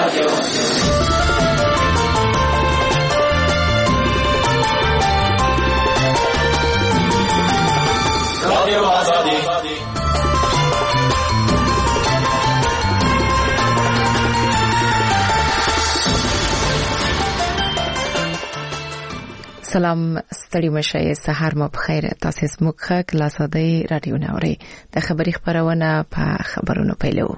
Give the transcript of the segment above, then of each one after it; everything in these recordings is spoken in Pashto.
سلام ستړي مشه سحر مو بخیر تاسو زموږ کلاسادي رادیو نوري د خبري خبرونه په خبرونو پیلو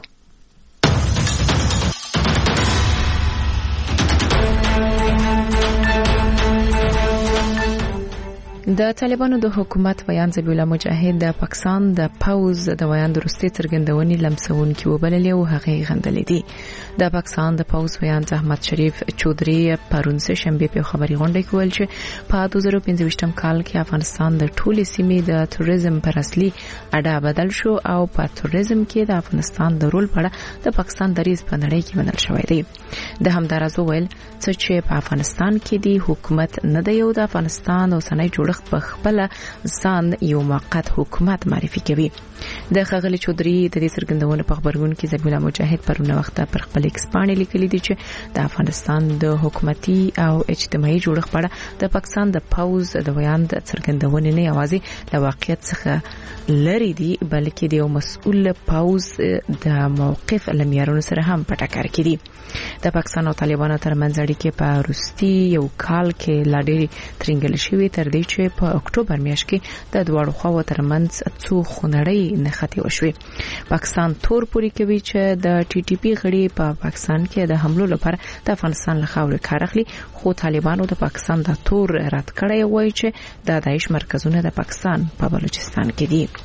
د طالبانو د حکومت ویان ذبیح الله مجاهد د پاکستان د پاوز د ویان درستي څرګندونې لمسون کې وبللې او هغه غندلې دي د پاکستان د پاوز ویان احمد شریف چودري پرونسه شنبه په خبري غونډه کې ویل چې په 2025م کال کې افغانستان د ټولي سیمې د توریزم پر اصلي اډه بدل شو او په توریزم کې د افغانستان د رول په اړه د پاکستان دریځ په نړۍ کې منل شوی دی د همدارازو ویل چې په افغانستان کې دی حکومت نه دی او د افغانستان اوسنۍ جوړښت په خپل ځان یو موقت حکومت معرفي کوي د خغلی چودري د دې څرګندونه په خبرګون کې ذبیح الله مجاهد پرونه وخت پر خپل ایکسپانډ لیکلي دي چې د افغانستان د حکومتي او اجتماعي جوړښت په اړه د پاکستان د پاوز د ویان د څرګندونه نه یوازې له واقعیت څخه لري دي بلکې د یو مسؤل پاوز د موقف لميارونو سره هم په ټکر کې دي د پاکستان او طالبانو ترمنځ اړیکې په روسي یو کال کې لا ډېرې ترنګل شوې تر دې چې په اکتوبر میاشت کې د دوړو خواو ترمنځ څو خونړۍ نښتې وشوې پاکستان تور پوری کوي چې د ټي ټي پی غړي په پاکستان کې د حملو لپاره د افغانستان له خاورې کار اخلي خو طالبانو د پاکستان د تور رد کړی وایي چې د داعش مرکزونه د پاکستان په بلوچستان کې دي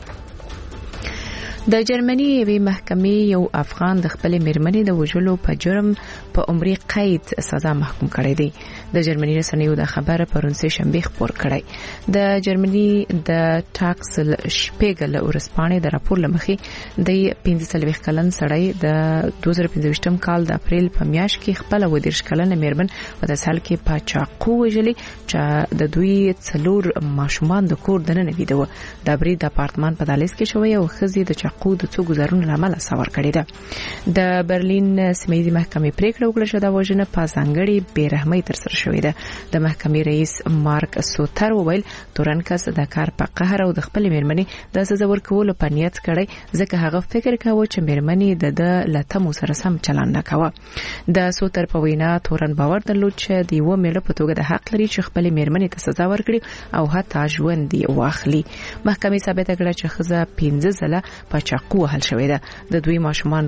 د جرمني یوې محکمې یو افغان د خپل میرمنې د وژلو په جرم په عمري قید سزا محکوم کړی دی د جرمني رسنیو د خبره پرونسه شنبه خبر کړی د جرمني د ټاکسل شپیګل ورسپانې د راپور لمخې د 15 کلن سړی د 2025م کال د اپریل په میاشت کې خپل ودرش کلن میرمن په د سال کې په چاقو وژلې چې د دوی څلور ماشومان د کور دننه ویدو د بری د اپارتمان په دالیس کې شوی او خزي د قود څو گزارونه لامل سوار کړی ده د برلین سیمې محکمې پریکړه وکړه چې دا وژنه په ځانګړي بیرحمۍ تر سره شوې ده د محکمې رئیس مارک سوتر وویل تورنکس د کار په قهر او د خپل میرمنې د سزا ورکولو په نیت کړی ځکه هغه فکر کاوه چې میرمنې د لټمو سره سم چلند وکاوه د سوتر په وینا تورن باور درلود چې د یو میړه په توګه د حق لري چې خپل میرمنې ته سزا ورکړي او حتی ژوند یې واخلي محکمې ثابت کړه چې خزه 15 ځله په چاقو وهل شوې ده د دوی ماشومان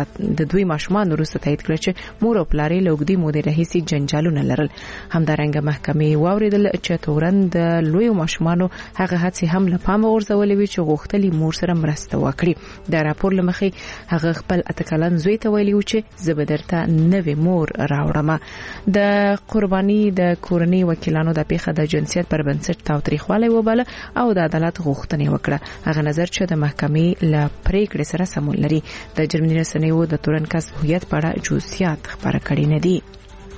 وروسته تایید کړ چې مور او پلار یې لوګدي مودې راهیسي جنجالونه لرل همدارنګه محکمې واوریدل چې تورن د لوی ماشومانو هغه هڅې هم له پامه غورځولې وي چې غوښتلې مور سره مرسته وکړي د راپور لمخې هغه خپل اتکلن زوی ته ویلي و چې زبدرته نوې مور راوړم د قرباني د کورنۍ وکیلانو د پیښه د جنسیت پر بنسټ تاوتریخوالی وباله او د عدالت غوښتنه وکړه هغه نظر چې د محکمې له پریکړې سره سمون لري د جرمني رسنیو د تورنکس هویت په اړه جزئیات خبره کړې نه دي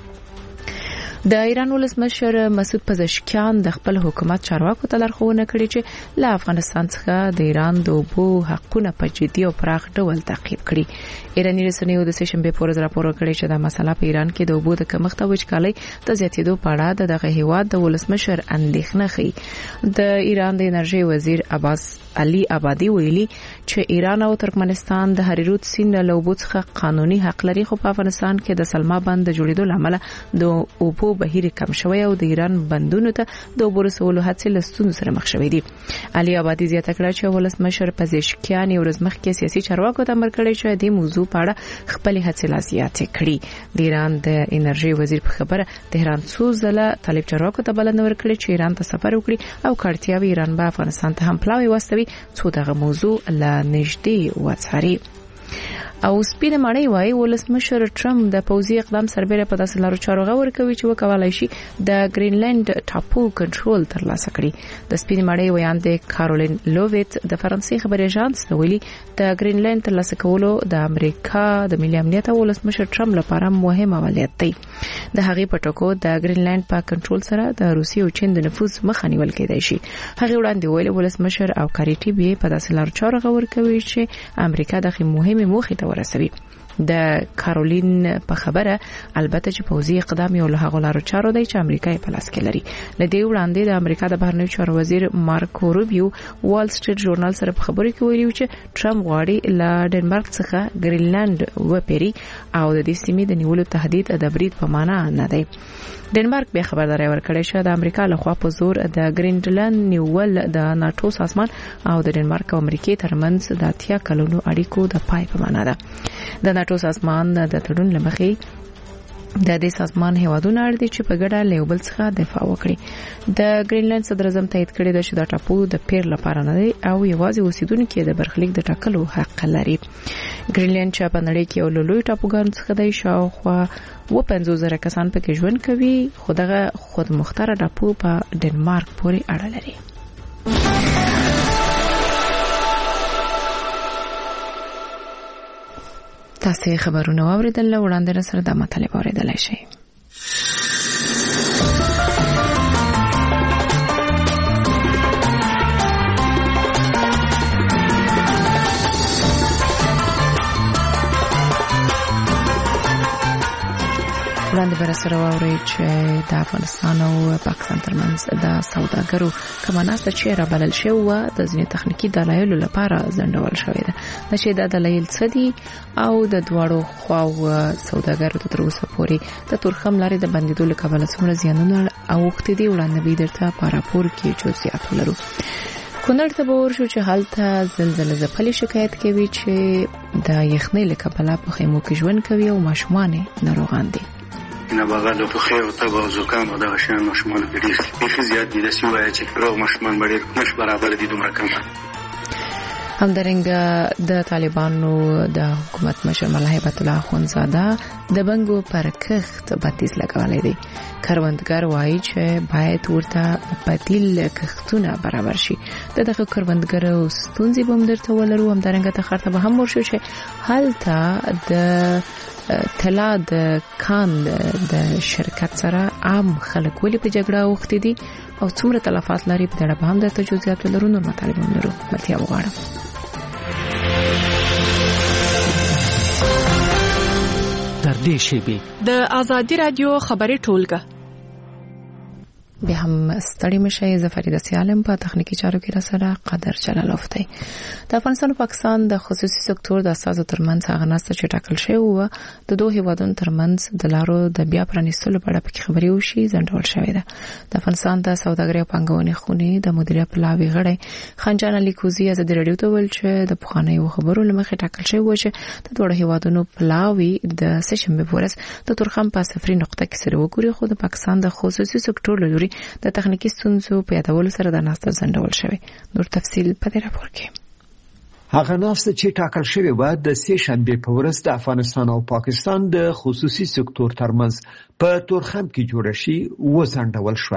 د ایران ولسمشر مسعود پزشکیان د خپل حکومت چارواکو ته لارښوونه کړې چې له افغانستان څخه د ایران د اوبو حقونه په جدي او پراخ ډول تعقیب کړي ایراني رسنیو د سشنبه په ورځ راپور کړی چې د مسله په ایران کې د اوبو د کمښت او وچکالۍ د زیاتېدو په اړه دغه هیواد د ولسمشر اندېښنه ښيي د ایران د انرژي وزیر عباس علي آبادي ویلي چې ایران او ترکمنستان د هریرود سیند له اوبو څخه قانوني حق لري خو په افغانستان کې د سلما بند د جوړېدو لامل د اوبو بهیر کم شوی او د ایران بندونو ته د اوبو رسولو هڅې له ستونزو سره مخ شوې دي علي آبادي زیاته کړه چې ولسمشر پزشکیان یو ورځ مخکې سیاسي چارواکو ته امر کړی چې د موضوع په اړه خپل هڅې لا زیاتې کړي د ایران د انرژي وزیر په خبره تهران څو ځله طالب چارواکو ته بلنه ورکړي چې ایران ته سفر وکړي او کړتیاوي ایران به افغانستان ته هم پلاوي واستوي څو دغه موضوع لا نږدې وڅاري او سپینه مړی وای ولسمشر ټرمپ د پوځي اقدام سربېره په داسې لارو چارو غوړ کوي چې وکولای شي د گرینلند ټاپو کنټرول ترلاسه کړي د سپینه مړی ویان د کارولین لوویت د فرانسې خبري اژانس ویلي د گرینلند ترلاسه کولو د امریکا د ملي امنیت او ولسمشر ټرمپ لپاره مهم عملیات دی د هغې په ټکو د گرینلند په کنټرول سره د روسیې او چین د نفوذ مخه نیول کېدای شي هغه وړاندې ویل ولسمشر او کاریټي به په داسې لارو چارو غوړ کوي چې امریکا د مهمه موخې ته ورسوي د کارولین په خبره البته چې پوځي اقدام یو له هغو لارو چارو دی چې امریکا په لاس کې لري. لدې وړاندې د امریکا د بهرنیو چارو وزیر مارکو روبیو وال سټریټ ژورنال سره په خبرو کې ویلي چې ټرمپ غواړي له ډنمارک څخه ګرینلند وپیري او د دې سیمې د نیولو تهدید د برید په معنا نه دی. ډنمارک به خبرداري ورکړې چې د امریکا لخوا په زور د ګرینلند نیول د ناتو سازمان او د ډنمارک او امریکا ترمنځ د 80 کلونو اړیکو د پای په معنا ده. د ناتو سازمان د تړون لمخې د دې سازمان هیوادونه اړ دي چې په ګډه له بل څخه دفاع وکړي. د ګرینلند صدر اعظم تایید کړی دی چې د ټاپو د پیر لپاره نه دی او یوازې اوسیدونکو د برخلیک د ټاکلو حق لري. ګرینلند چې په نړۍ کې یو لوی ټاپوګان څخه دی، شاوخوا 50,000 کسان پکې ژوند کوي، خو دغه خود مختار ټاپو په ډنمارک پورې اړه لري. تاسو خبرونه واوریدل، وړاندې سره د مطلب اوریدلای شئ. وړاندې بر سره واوري چې د افغانستان او پاکستان ترمنځ د سوداګرو کماناسته چې را بلل شو د ځینې تخنیکی دلایل لپاره ځندول شوې ده. چې د دلایل څه دي او د دواړو خواو سوداګرو تر اوسه پورې د تورخم لارې د بندیدو لپاره څومره زیانونه اوښتي دي، وړاندې به درته په راپور کې جزئیات ولرو. کونړ ته به ورشو چې هلته زلزلې ځپلې شکایت کوي چې د یخنۍ له کبله په خیمو کې ژوند کوي او ماشومان ناروغان دي. نه باغه د توخي او تبه او زکام او د شان ماشومان ډېر زیات دي. د سیوای چې روغ ماشومان ډېر مش برابر دي دومره کم. همدارنګه د طالبانو د حکومت مشر مولا هیبت الله اخوندزاده د بنګو پر کښت بتیز لګولې دي. کروندګر وایي چې باید ورته بدیل کښتونه برابر شي. دغه کروندګرو ستونزې به درته ولرو. همدارنګه ته خاطر به هم ورشو چې هلته د طلا د کان د شرکت سره عام خلک ولې په جګړه وختي دي او څومره تلفات لري، په اړه به هم د تجزیات ولرو. نور مطالب هم لرو. متیا وغواړم. تر دې شیبې د آزادی رادیو خبري ټولګه به هم ستړي مشه. زفریده سیالم په تخنیکی چارو کې را سره قدر جلالوف دی. د افغانستان او پاکستان د خصوصي سکتور د اساسو ترمنځ هغه نسته چې ټاکل شوی و د دوه هیوادونو ترمنځ د لارو د بیا پرانیستلو په اړه پکې خبري وشي ځنډول شوې ده. د افغانستان د سوداګرۍ او پانګونې خونې د مدیریت پلاوی غړی خنجان علي کوزي ازادي رادیو ته ویل چې د پخوانیو خبرو لمخې ټاکل شوی و چې د دوه هیوادونو پلاوی د سشنبه ورځ د تورخم په صفري نقطه کې سره وګوري، خو د پاکستان د خصوصي سکتور لوري د تخنیکی ستونزو په یادولو سره د ناسته ځنډول شوی. نور تفصیل په دې راپور کې. هغه ناسته چې ټاکل شوی و د سه شنبه په ورځ د افغانستان او پاکستان د خصوصي سکتور ترمنځ په تورخم کې جوړ شي و ځنډول شو.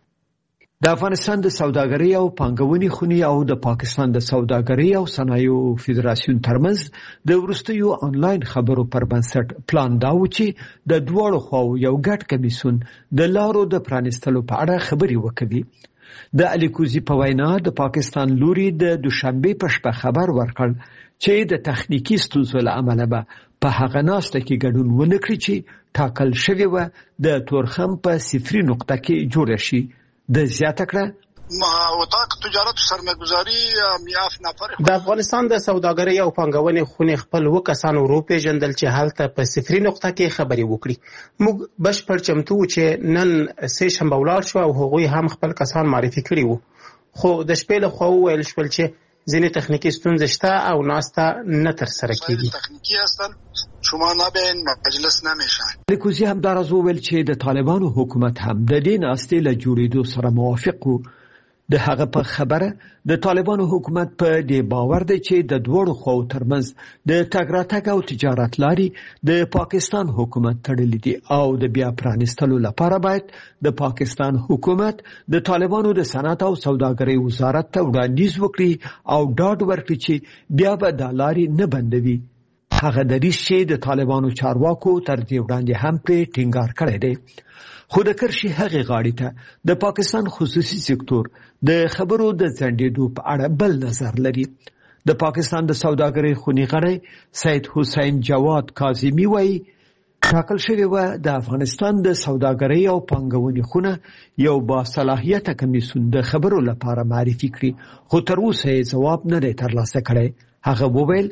د افغانستان د سوداګرۍ او پانګونې خونې او د پاکستان د سوداګرۍ او صنایعو فدراسیون ترمنځ د ورستیو آنلاین خبرو پر بنسټ پلان دا و چې د دواړو خواو یو ګډ کمیسیون د لارو د پرانیستلو په اړه خبري وکړي. د علي کوزي په وینا د پاکستان لوري د دوشنبه په شپه خبر ورکړ چې د تخنیکی ستونزو له امله به په هغه ناسته کې ګډون ونه کړي چې ټاکل شوی و د تورخم په صفري نقطه کې جوړ شي. د زیاته کړه وطاق تجارت و سرمایه‌گذاری میاف نفر د افغانستان د سوداګرۍ او پانګونې خونې خپل وکسان ورو پیژندل چې هلته په صفري نقطه کې خبري وکړي. موږ بشپړ چمتو چې نن سه شنبه ولاړ شو او هغوی هم خپل کسان معرفي کړي وو، خو د شپې له خوا ویل شول چې ځینې تخنیکی ستونزې شته او ناسته نه تر سره کیږي. تخنیکی هستن شما نبین مجلس نمیشه. لیکوزی هم در از ویل چې د طالبانو حکومت هم د دې ناستې له جوړېدو سره موافق وو. د هغه په خبره د طالبانو حکومت په دې باور دی چې د دوړو خواو ترمنځ د تګ راتګ او تجارت لاري د پاکستان حکومت تړلې دي او د بیا پرانیستلو لپاره باید د پاکستان حکومت د طالبانو د صنعت او سوداګرۍ وزارت ته وړاندیز وکړي او ډاډ ورکړي چې بیا به د لاري نه بندوي. هغه دریځ چې د طالبانو چارواکو تر دې وړاندې هم په ټینګار کړی دی. خو د کرشي هغه غاړې ته د پاکستان خصوصي سکتور د خبرو د ځنډېدو په اړه بل نظر لري. د پاکستان د سوداګرۍ خونی غړی سید حسین جواد کاظمی وایي ټاکل شوی و د افغانستان د سوداګرۍ او پانګونې خونه یو با صلاحیته کمیسیون د خبرو لپاره معرفي کړي، خو تر اوسه یې ځواب نه دی ترلاسه کړی. هغه وویل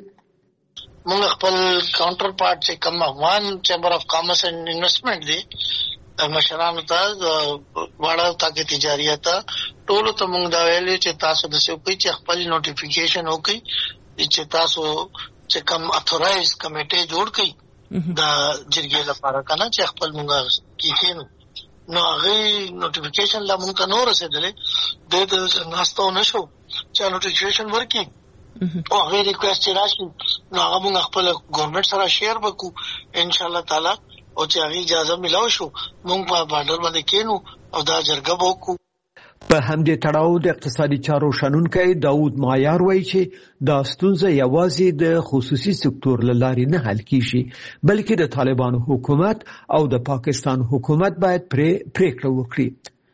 موږ خپل کاونټر پارت چې کوم افغان چیمبر اف کامرس اینڈ انویسټمنټ دی مشرانو ته واړه تاکي تجارت ټول ته موږ دا ویلو چې تاسو د څه په چې خپل نوټیفیکیشن وکړي چې تاسو چې کوم اتورایز کمیټه جوړ کړي دا جرګې لپاره کنه چې خپل موږ کیږو نو هغه نوټیفیکیشن لا موږ ته نور رسیدلې د ناستو نشو چې نوټیفیکیشن ورکړي او هغه ریکوست راشي نو هغه موږ خپل ګورنمنت سره شیر وکړو ان شاء الله تعالی او چې هغه اجازه ملو شو موږ په بارډر باندې کېنو او دا جرګه وکړو. په همدې تړاو د اقتصادي چارو شنونکی داود مایار وایي چې دا ستونزه یوازې د خصوصي سکتور له لارې نه حل کیږي، بلکې د طالبانو حکومت او د پاکستان حکومت باید پریکړه وکړي.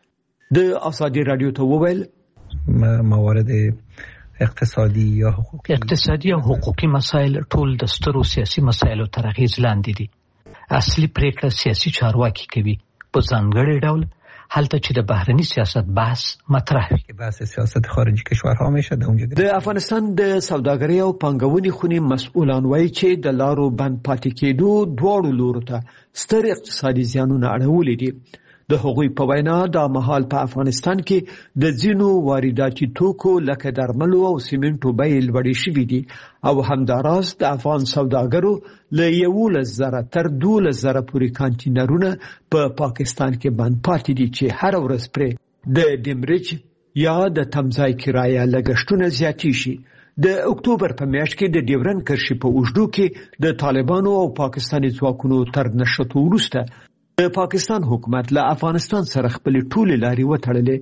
د ازادي رادیو ته وویل موارد اقتصادي او حقوقي مسایل ټول د سترو سیاسي مسایلو تر اغیز لاندې دي. اصلي پریکړه سیاسي چارواکي کوي، په ځانګړي ډول حالته چې د بهرني سیاست بحث مطرح وي. بحث سیاست خارجي کشورها میشه د افغانستان د سوداګرۍ او پانګونې خونې مسؤلان وایي چې د لارو بند پاتې کېدو دواړو لورو ته ستر اقتصادي زیانونه اړولي دي. د هغوی په وینا دا مهال په افغانستان کې د ځینو وارداتي توکو لکه درملو او سیمنټو بیې لوړې شوې دي او همداراز د افغان سوداګرو له 11,000 تر 12,000 پورې کانټینرونه په پاکستان کې بند پاتې دي چې هر ورځ پرې د ډیمریج یا د تمځای کرایه لګښتونه زیاتې شي. د اکتوبر په میاشت کې د ډیورن کرښې په اوږدو کې د طالبانو او پاکستاني ځواکونو تر نښتو وروسته د پاکستان حکومت له افغانستان سره خپل ټولې لارې وتړلې.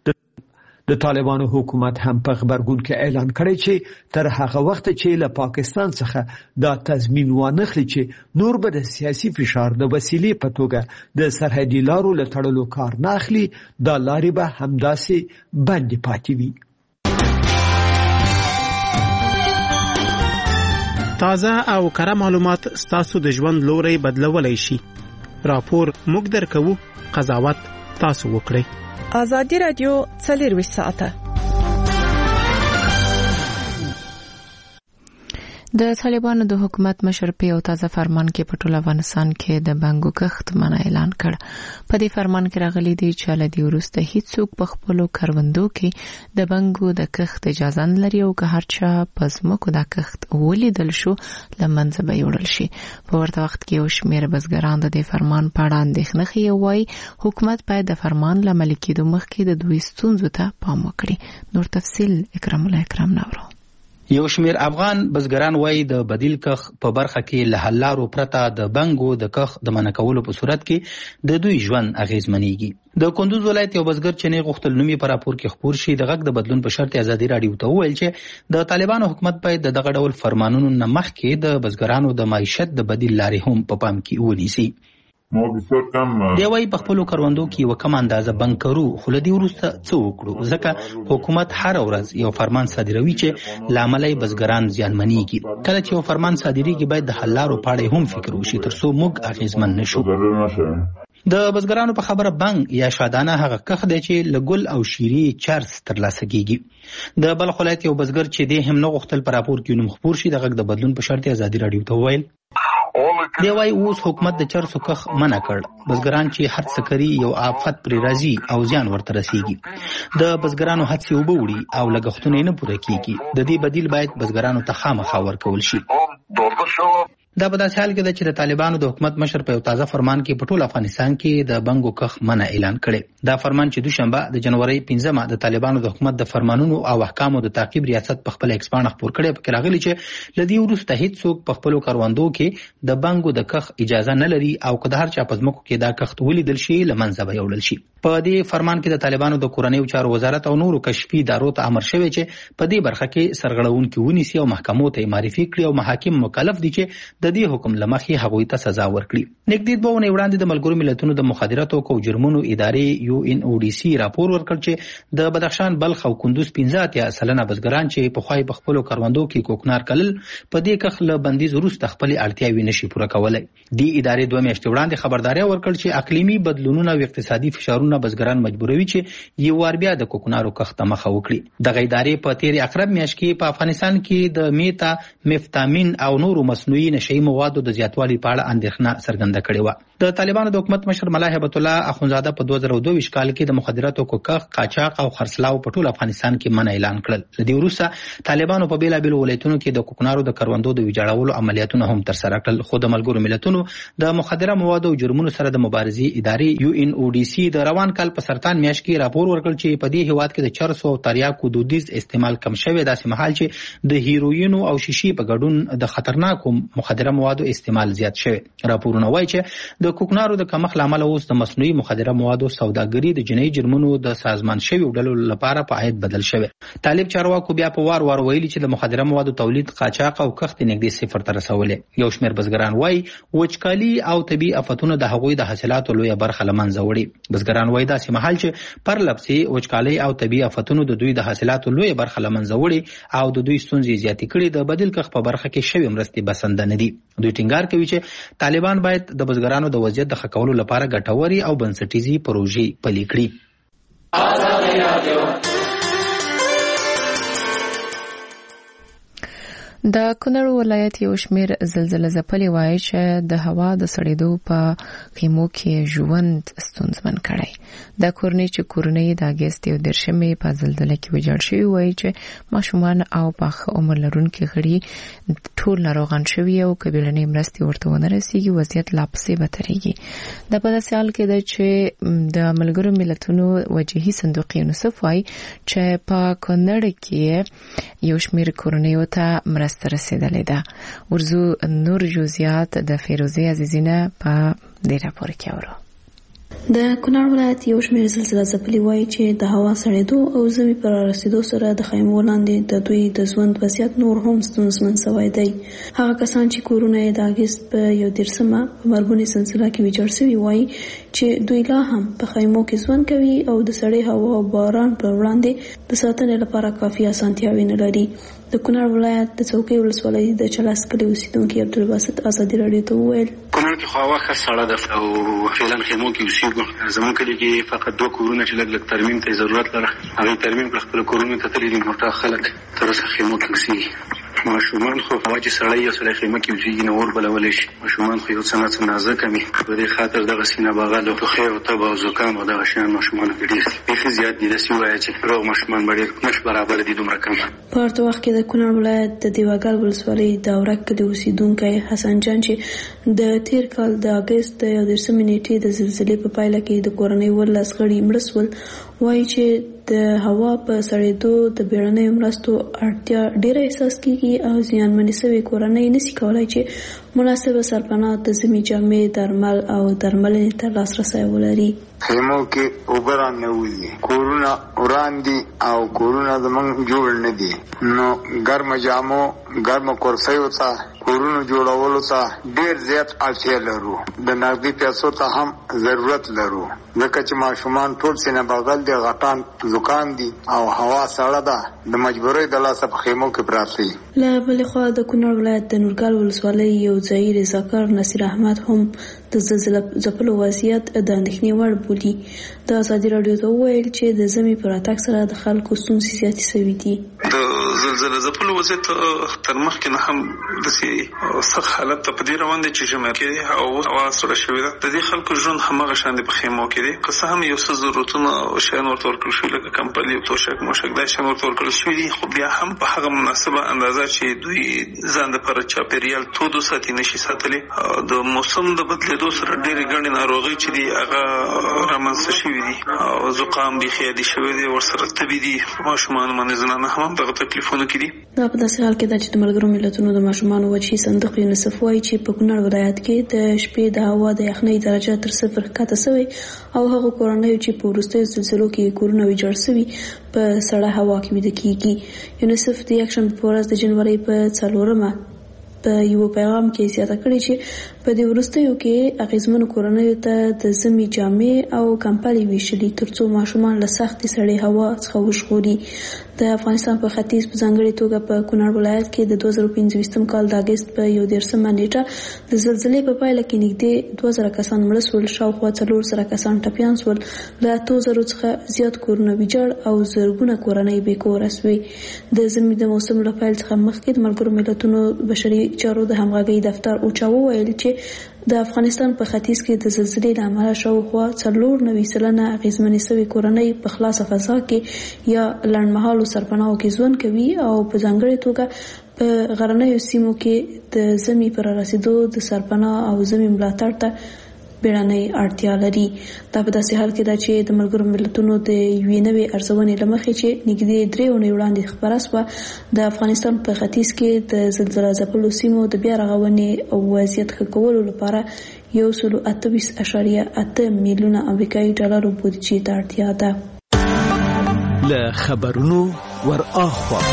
د طالبانو حکومت هم په خبرګون کې اعلان کړی چې تر هغه وخت چې له پاکستان څخه دا تضمین وانخلي چې نور به د سیاسي فشار د وسیلې په توګه د سرحدي لارو له تړلو کار نه اخلي، دا لارې به همداسې بندې پاتې وي. تازه او کره معلومات ستاسو د ژوند لوري بدلولای شي. راپور موږ درکو، قضاوت تاسو وکړئ. ازادي رادیو 24 ساعته. د طالبانو د حکومت مشر په یو تازه فرمان کې په ټول افغانستان کې د بانګو کښت منع اعلان کړ. په دې فرمان کې راغلي دي چې له دې وروسته هیڅوک په خپل کاروندو کې د بانګو د کښت اجازه نه لري او که هر چا په ځمکو د کښت ولیدل شو لمنځه به یوړل شي. په ورته وخت کې یو شمېر بزګران د دې فرمان په اړه اندېښنه ښیي او وايي حکومت باید د فرمان له عملي کېدو مخکې د دوی ستونزو ته پام وکړي. نور تفصیل اکرام الله اکرام نورو. یو شمیر افغان بزګران وایي د بدیل کښ په برخه کې له حل لارو پرته د بنګو د کښ د منع کولو په صورت کې د دوی ژوند اغیزمنېږي. د کندوز ولایت یو بزګر چې نه غوښتل نومي په راپور کې خبر شي د غږ د بدلون په شرط ازادي رادیو ته وویل چې د طالبانو حکومت باید دغه ډول فرمانونو نه مخکې د بزګرانو د معیشت د بدیل لارې هم په پام کې ونیسي. دی وايي په خپلو کروندو کې یو کم اندازه بنګ کرو، خو له دې وروسته څه وکړو ځکه حکومت هر ورځ یو فرمان صادروي چې له امله یې بزګران زیانمنېږي. کله چې یو فرمان صادریږي باید د حل لارو په اړه هم فکر وشي ترڅو موږ اغېزمن نشو. د بزګرانو په خبره بنګ یا شادانه هغه کښت دی چې له ګل او شیرې چارج ترلاسه کیږي. د بلخ ولایت یو بزګر چې دی هم نه غوښتل په راپور کې نوم خپور شي د غږ د بدلون په شرط ازادي رادیو ته وویل دی وايي اوس حکومت د چرسو کښ منع کړ. بزګران چې هر څه کوي یو آفت پرې راځي او زیان ورته رسیږي. د بزګرانو هڅې اوبه وړي او لګښتونه نه پوره کیږي. د دې بدیل باید بزګرانو ته خامخا ورکول شي. دا په داسې حال کې ده چې د طالبانو د حکومت مشر په یو تازه فرمان کې په ټول افغانستان کې د بنګو کښ منع اعلان کړي. دا فرمان چې دوشنبه د جنوري 15 د طالبانو د حکومت د فرمانونو او احکامو د تعقیب ریاست په خپل ایکس باندې خبر کړي. په کې راغلي چې لدی وروسته هیڅوک په خپل کاروندو کې د بنګو د کښ اجازه نه لري او که د هر چا په ځمکو کې دا کښت ولیدل شي لمنځه به یوړل شي. په دې فرمان کې د طالبانو د کورنیو چارو وزارت او نورو کشفي ادارو ته امر شوی چې په دې برخه کې سرغړونکي ونیسي او محکمو ته معرفي کړي او محاکم مکلف دي چې د دې حکم لمخې هغوی ته سزا ورکړي. نږدې 2 ونې وړاندې د ملګرو ملتونو د مخدراتو او جرمونو ادارې UNODC راپور ورکړ چې د بدخشان، بلخ او کندوز 15% بزګران چې په خوای په خپل کروندو کې کوکنار کلل په دې کخ له بندیز وروسته خپل اړتیاوې نشي پوره کولای. د ادارې 2 میاشتې وړاندې خبرداري ورکړ چې اقلیمي بدلونونه او اقتصادي فشارونه بزګران مجبوروي چې یو وار بیا د کوکنارو کښت مخه وکړي. د ادارې په تیر اقرب میاشت کې په افغانستان کې د میتا مفتامین او نورو مصنوعي نشئی موادو د زیاتوالي په اړه اندېښنه څرګنده کړې و. د طالبانو د حکومت مشر ملا هیبت الله اخونزاده په 2022 کال کې د مخدراتو کښت، قاچاق او خرڅلاو په ټول افغانستان کې منع اعلان کړل. د دې وروسته طالبانو په بیلابیلو ولایتونو کې د کوکنارو د کروندو د ویجاړولو عملیاتونه هم ترسره کړل. خو د ملګرو ملتونو د مخدره موادو او جرمونو سره د مبارزې ادارې UNODC د روان کال په سرطان میاشت کې راپور ورکړ چې په دې هیواد کې د چرسو او تریاکو دودیز استعمال کم شوی، داسې مهال چې د هیروینو او شیشې په ګډون د خطرناکو مخدره موادو استعمال زیات شوی. راپورونه وایي چې د کوکنارو د کمښت لامل اوس د مصنوعي مخدره موادو سوداګري د جنایي جرمونو د سازمان شوی ډلو لپاره په عاید بدل شوی. طالب چارواکو بیا په وار ویلي چې د مخدره موادو تولید، قاچاق او کښت نږدې صفر ته رسولې. یو شمېر بزګران وایي وچکالي او طبي آفتونو د هغوی د حاصلاتو لویه برخه له منځه وړي. بزګران وایي داسې مهال چې پر لپسې وچکالي او طبي آفتونو د دوی د حاصلاتو لویه برخه له منځه وړي او د دوی ستونزې زیاتې کړي، د بدیل کښت په برخه کې شوی مرستې بسنده نه دي. دوی ټینګار کوي چې طالبان باید د بزګرانو د وضعیت د ښه کولو لپاره ګټورې او بنسټیزې پروژې پلي کړي. د کونړ ولایت یو شمېر زلزله ځپلي وایي چې د هوا د سړېدو په خیمو کې ژوند ستونزمن کړی. د کورنۍ چې کورنۍ د اګست 13 په زلزله کې ویجاړ شوي وایي چې ماشومان او پاخه عمر لرونکي غړي ټول ناروغان شوي او که بیړنۍ مرستې ورته ونه رسیږي وضعیت لا پسې بدتریږي. د په داسې حال کې ده چې د ملګرو ملتونو وجهي صندوق یونیسف وایي چې په کونړ کې یو شمېر کورنیو ته مرسته رسیدلې ده. ورزو نور جزئیات د فیروزه عزیزینه په دې راپور کې اورو. د کونړ ولایت یو شمېر زلزله ځپلي وایي چې د هوا سړېدو او ژمي پر رسیدو سره د خیمو لاندې د دوی د ژوند وضعیت نور هم ستونزمن شوی دی. هغه کسان چې کورونه یې د اګست په 11 په مرګونې زلزله کې ویجاړ شوي وایي چې دوی لا هم په خیمو کې ژوند کوي او د سړې هوا او باران پر وړاندې د ساتنې لپاره کافي اسانتیاوې نه لري. د کونړ ولایت د څوکۍ ولسوالۍ د چلاس کلي اوسیدونکي عبدالباسط ازادي راډیو ته وویل کونړ کې خو هوا ښه سړه ده او فعلا خیمو کې اوسېږو. زموږ کلي کې فقط 2 کورونه چې لږ ترمیم ته ضرورت لري، هغه ترمیم په خپل کورونو ته تللي دي. نو خلک تر اوسه خیمو کې اوسېږي. ماشومان خو هوا چې سړی یو سړی خیمه کې اوسېږي نو اور بلولی شي. ماشومان خو یو څه نه نازکه وي، په دې خاطر دغه سینه بغل او ټوخی او تب او زکام او دغه شیان ماشومانو کې ډېر بیخي زیات دي. داسې ووایه چې روغ ماشومان به ډېر نش برابر دي دومره کم. په ورته وخت کې د کونړ ولایت د دیواګل ولسوالۍ د اورک کلي اوسیدونکی حسن جان چې د تیر کال د اګست 11 نیټې د زلزلې په پایله کې د کورنۍ 14 غړي مړه شول، وایي چې د هوا په سړېدو د بیړنیو مرستو اړتیا ډېره احساس کیږي او زیانمنې شوې کورنۍ نشي کولای چې مناسبه سرپناه د ژمي جامې، درمل او درملنې ته لاسرسی ولري. خیمو کې اوبه راننوځي، کورونه وران دي او کورونه زموږ جوړ نه دي. نو ګرمه جامو، ګرمه کرسیو ته، کورونو جوړولو ته ډېر زیات اړتیا لرو. د نغدي پیسو ته هم ضرورت لرو ځکه چې ماشومان ټول سینه بغل دي، غټان زکام دي او هوا سړه ده، د مجبورۍ د لاسه په خیمو کې پراته دي. له بلې خوا د کونړ ولایت د نورګل ولسوالۍ یو ځایي رضاکار نصیر احمد هم د زلزله ځپلو وضعیت د اندېښنې وړ بولي. د ازادي راډیو ته وویل چې د ژمي په راتګ سره د خلکو ستونزې زیاتې شوي دي. د زلزله ځپلو وضعیت تر مخکې نه هم داسې سخت حالت ته په دې روان دی چې ژمی کې او هوا سړه شوې ده. د دې خلکو ژوند هماغه شان دی په خیمو کې دی، که څه هم یو څه ضرورتونه او شیان ورته ورکړل شوي لکه کمپلي او توشک موشک دا شیان ورته ورکړل شوي دي، خو بیا هم په هغه مناسبه اندازه چې دوی ځان دپاره چاپېریال تود وساتي نشي ساتلی. د موسم د بدلېدو سره ډېرې ګڼې ناروغۍ چې دي هغه رامنځته شوي دي او زکام بیخي عادي شوی دی، ورسره تبې دي. ماشومان باندې زنانه هم دغه تکلیفونه کې دي. دا په داسې حال کې ده چې د ملګرو ملتونو د ماشومانو وجهي صندوق یونیسف وایي چې په کونړ ولایت کې د شپې د هوا د یخنۍ درجه تر 0 ښکته شوې او هغه کورنۍ چې په وروستیو زلزلو کې کورونه ویجاړ شوي په سړه هوا کې ویده کېږي. یونیسف د یکشنبې په ورځ د جنورۍ په 4 په یو پیغام کې زیاته کړې چې په دې وروستیو کې اغیزمنو کورنیو ته د زمي جامې او کمپلې ویشلي ترڅو ماشومان له سختې سړې هوا څخه وژغوري. د افغانستان په ختیځ په ځانګړې توګه په کونړ ولایت کې د 2015 کال د اگست په 11 نیټه د زلزلې په پایله کې نږدې 2000 کسان مړه شول، شاوخوا 400 کسان ټپیان شول، له 8000 څخه زیات کورونه ویجاړ او زرګونه کورنۍ بې کوره شوې. د ژمي د موسم له پیل څخه مخکې د ملګرو ملتونو بشري چارو د همغږۍ دفتر اوچا وویل چې د افغانستان په ختیځ کې د زلزلې له امله شاوخوا 94% اغیزمنې شوې کورنۍ په خلاصه فضا کې یا لنډمهالو سرپناهو کې ژوند کوي او په ځانګړې توګه په غرنیو سیمو کې د ژمي پر رسیدو د سرپناه او ژمي ملاتړ ته بیړنۍ اړتیا لري. دا په داسې حال کې ده چې د ملګرو ملتونو د یوې نوې ارزونې له مخې چې نږدې 3 اونۍ وړاندې خپره شوه د افغانستان په ختیځ کې د زلزله ځپلو سیمو د بیا رغونې او وضعیت ښه کولو لپاره 128.8 میلیونه امریکایي ډالرو بودیجې ته اړتیا ده. له خبرونو ور اخوا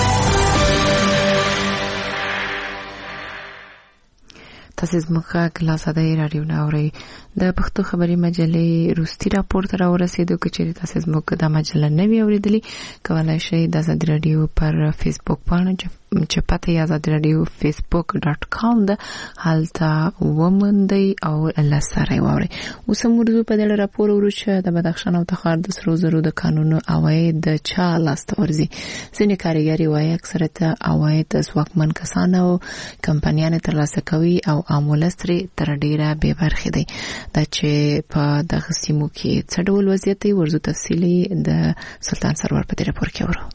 تاسو زموږ کلاساده رادیو ناوري د پښتو خبري مجلې روستي راپور تر ورسېدو چې تاسو زموږ د مجله نوي اوریدلی کولای شئ د آزاد رادیو پر فیسبوک باندې چې پته یې آزاد رادیو facebook.com د حالته ومندي او لاسره ووري. اوس موږ په دې راپور ورچ د بدخشان او تخار د سرو زرو د قانون عواید د چا لاسته ورزي ځینې کاریګری وایي اکثریت عواید ځواکمن کسان او کمپنیانو ترلاسه کوي او عامولستري تر ډیره به برخه دي دا چې په دغه سیمو کې څه ډول وضعیت دی ورزو تفصیلی د سلطان سرور په دې راپور کې ورو.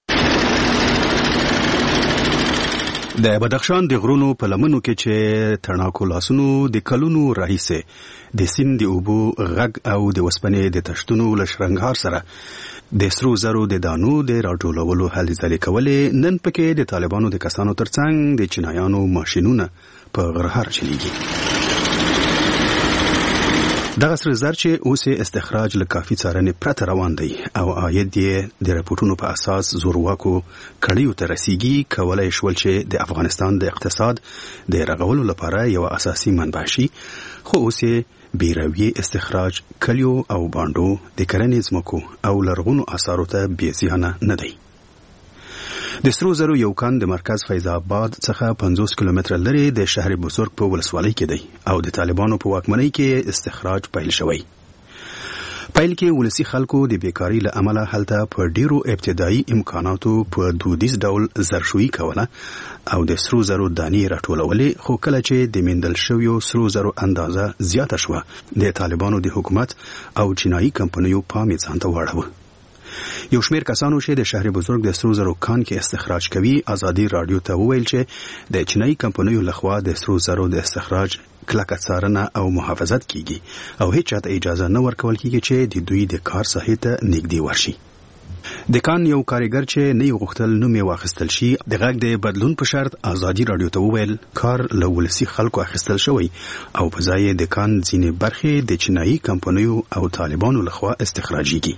د بدخشان د غرونو په لمنو کې چې تڼاکو لاسونو د کلونو راهیسه د سیند د اوبو غږ او د وسپنې د تشتونو لشرنګار سره د سرو زرو د دانو د راټولولو هلې ځلې کولې نن پکې د طالبانو د کسانو ترڅنګ د چینایانو ماشینونه په غرهار چلیږي. دغه سره زر چې اوس استخراج له کافي څارنې پرته روان دی او عاید یې د راپورټونو په اساس زورواکو کړیو ته رسیږي کولای شول چې د افغانستان د اقتصاد د رغولو لپاره یو اساسي منبع شي، خو اوس بیروي استخراج کلیو او باندو د کرنې ځمکو او لرغونو آثارو ته بې زیانه نه دی. د سرو زرو یو کان د مرکز فیض آباد څخه 50 کیلومتره لري د شهر بزرگ په ولسوالۍ کې دی او د طالبانو په واکمنۍ کې استخراج پیل شوی. پیل کې ولسی خلکو د بیکاری له امله هلته په ډیرو ابتدایي امکاناتو په دودیز ډول زرشویی کوله او د سرو زرو دانی راټولولې، خو کله چې د میندل شویو سرو زرو اندازه زیاته شوه د طالبانو د حکومت او چینایي کمپنیو پام یې ځان ته واړاوه. یو شمیر کسانو چې د شهر بزرگ د سرو زرو کان کې استخراج کوي ازادي رادیو ته وویل چې د چینایي کمپنیو لخوا د سرو زرو د استخراج کلکه څارنه او محافظت کیږي او هیڅ چاته اجازه نه ورکول کیږي چې د دوی د کار ساحې ته نږدې ورشي. د کان یو کاریګر چې نه یو غوښتل نوم یې واخیستل شي د غږ د بدلون په شرط ازادي رادیو ته وویل کار له ولسی خلکو اخیستل شوی او په ځای د کان ځینې برخې د چینایي کمپنیو او طالبانو لخوا استخراجيږي.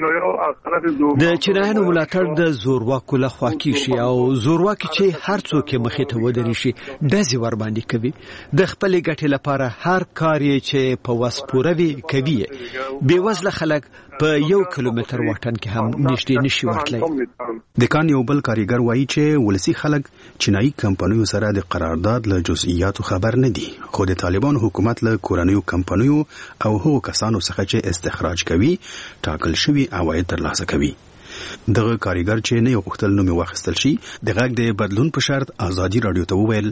د چینایانو ملاتړ د زورواکو لخوا کیږي او زورواکي چې هر څوک مخې ته ودرې شي داسې ور باندې کوي د خپل ګټې لپاره هر کار یې چې په وس پوروي کوي. بې وزله خلک په 1 کیلومتر واټن کې هم نږدې نشي ورتلای. د کان یو بل کاریګر وایي چې ولسی خلک چینایي کمپنیو سره د قرارداد له جزئیاتو خبر نه دي، خو د طالبان حکومت له کورنیو کمپنیو او هغو کسانو څخه چې استخراج کوي ټاکل شوی عواید ترلاسه کوي. دغه کاریګر چې نه یو غوښتل نوم واخیستل شي د غږ د بدلون په شرط ازادي رادیو ته وویل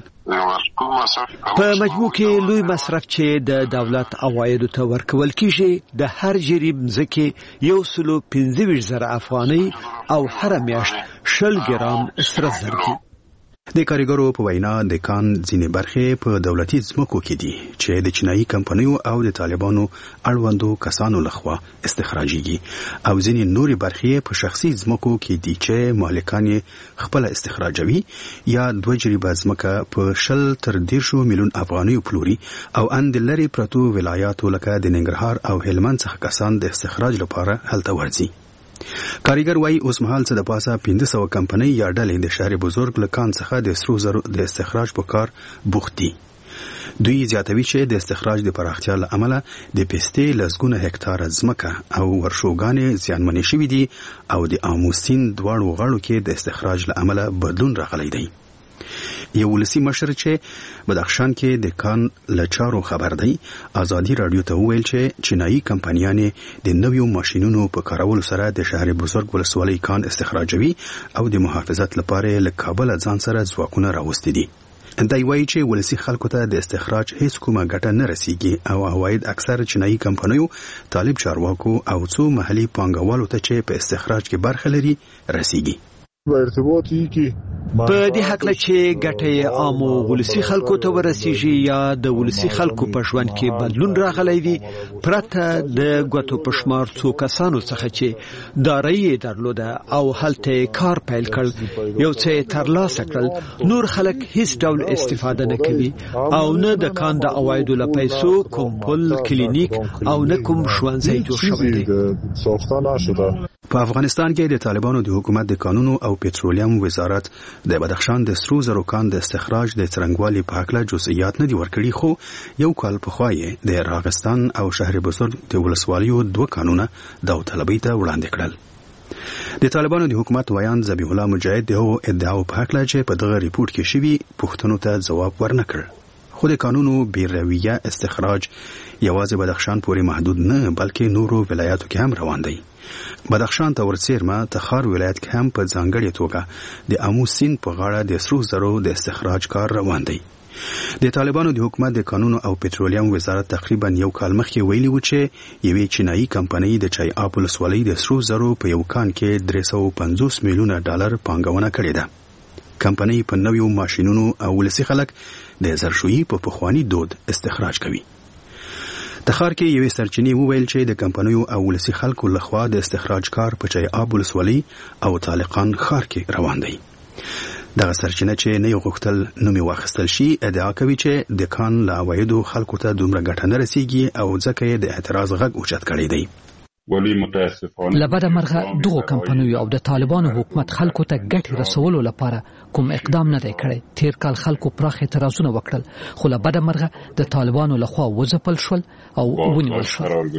په مجموع کې لوی مصرف چې د دولت عوایدو ته ورکول کیږي د هر جریب ځکه 125,000 افغانۍ او هر میاشت 20 ګرام سره زر دي. د کاریګرو په وینا د کان ځینې برخې په دولتي ځمکو کې دي چې د چینایي کمپنیو او د طالبانو اړوندو کسانو لخوا استخراجيږي او ځینې نورې برخې په شخصي ځمکو کې دي چې مالکان یې خپل استخراجوي یا 2 جریبه ځمکه په 10 میلیون افغانۍ پلوري او اند لري پرتو ولایاتو لکه د ننګرهار او هلمند څخه کسان د استخراج لپاره هلته ورځي. کاریګر وايي اوس مهال څه د پاسه 1500 کمپنۍ یا ډلې د شهر بزرګ له کان څخه د سرو زرو د استخراج په کار بوخت دي. دوی زیاتوي چې د استخراج د پراختیا له امله د پستې لسګونه هکتاره ځمکه او ورشوګانې زیانمنې شوي دي او د آمو سیند دواړو غاړو کې د استخراج له امله بدلون راغلی دی. یو ولسی مشر چې بدخشان کې د کان لچارو خبر دی ازادي رادیو ته ویل چې چینایي کمپنیانې د نویو ماشينونو په کارولو سره د شهر بزرګ ولسوالۍ کان استخراجوي او د محافظت لپاره له کابل ځان سره ځواکونه راوستي دي. دا وایي چې ولسی خلکو ته د استخراج هیڅ کومه ګټه نه رسیږي او عواید اکثر چینایي کمپنیو طالب چارواکو او څو محلي پانګوالو ته چې په استخراج کې برخه لري رسیږي. په دې حق له چې ګټه عامو ولسی خلکو ته ورسیږي یا د ولسی خلکو په ژوند کې بدلون راغلی دی پرته د ګوتو پشمار څو کسانو څخه چې دارایی درلوده او هلته کار پیل کړ یو څه ترلاسه کړل نور خلک هیڅ ډول استفاده نه کوي او نه د کان د عوایدو له پیسو کوم پل کلینیک او نه کوم ښوونځی جوړ شوی دی. په افغانستان کې د طالبانو د حکومت د قانون او پټرولیم وزارت د بدخشان د سرو زرو کان د استخراج د څرنګوالي په اړه جزئیات نه دی ورکړي خو یو کال پخوای د راغستان او شهر بزرګ د ولسوالیو دوه قانونه داوطلبۍ ته وړاندې کړل. د طالبانو د حکومت ویان ذبیح الله مجاهد د ادعاو په اړه چې په دغه ریپورت کې شوی پوښتنو ته جواب ورنکړ. خو د قانونو بیرویه استخراج یوازې بدخشان پورې محدود نه بلکې نورو ولایاتو کې هم روان دی. بدخشان ته ورڅیرمه تخار ولایت کې هم په ځانګړي توګه د آمو سیند په غاړه د سرو زرو د استخراج کار روان دی. د طالبانو د حکومت د قانون او پټرولیم وزارت تقریبا یو کال مخکې ویلي و چې یوې چینایي کمپنۍ د چای آپ ولسوالۍ د سرو زرو په یو کان کې 350 میلیونه ډالر پانګونه کړې ده. کمپنۍ په نویو ماشينونو او ولسی خلک د زرشویي په پخوانی دود استخراج کوي. تخار کې یوې سرچینې وویل چې د کمپنیو او ولسی خلکو لخوا د استخراج کار په چای آب ولسوالۍ او طالقان ښار کې روان دی. دغه سرچینه چې نه یو غوښتل نومي واخیستل شي ادعا کوي چې د کان له عوایدو خلکو ته دومره ګټه نه رسیږي او ځکه یې د اعتراض غږ اوچت کړی دی. لبده مرغه دغه کمپنیو او د طالبانو حکومت خلکو ته ګټه رسولو لپاره کوم اقدام نه دی کړی. تیر کال خلکو پراخ اعتراضونه وکړل خو لبده مرغه د طالبانو لخوا وځپل شول او ونیول شول.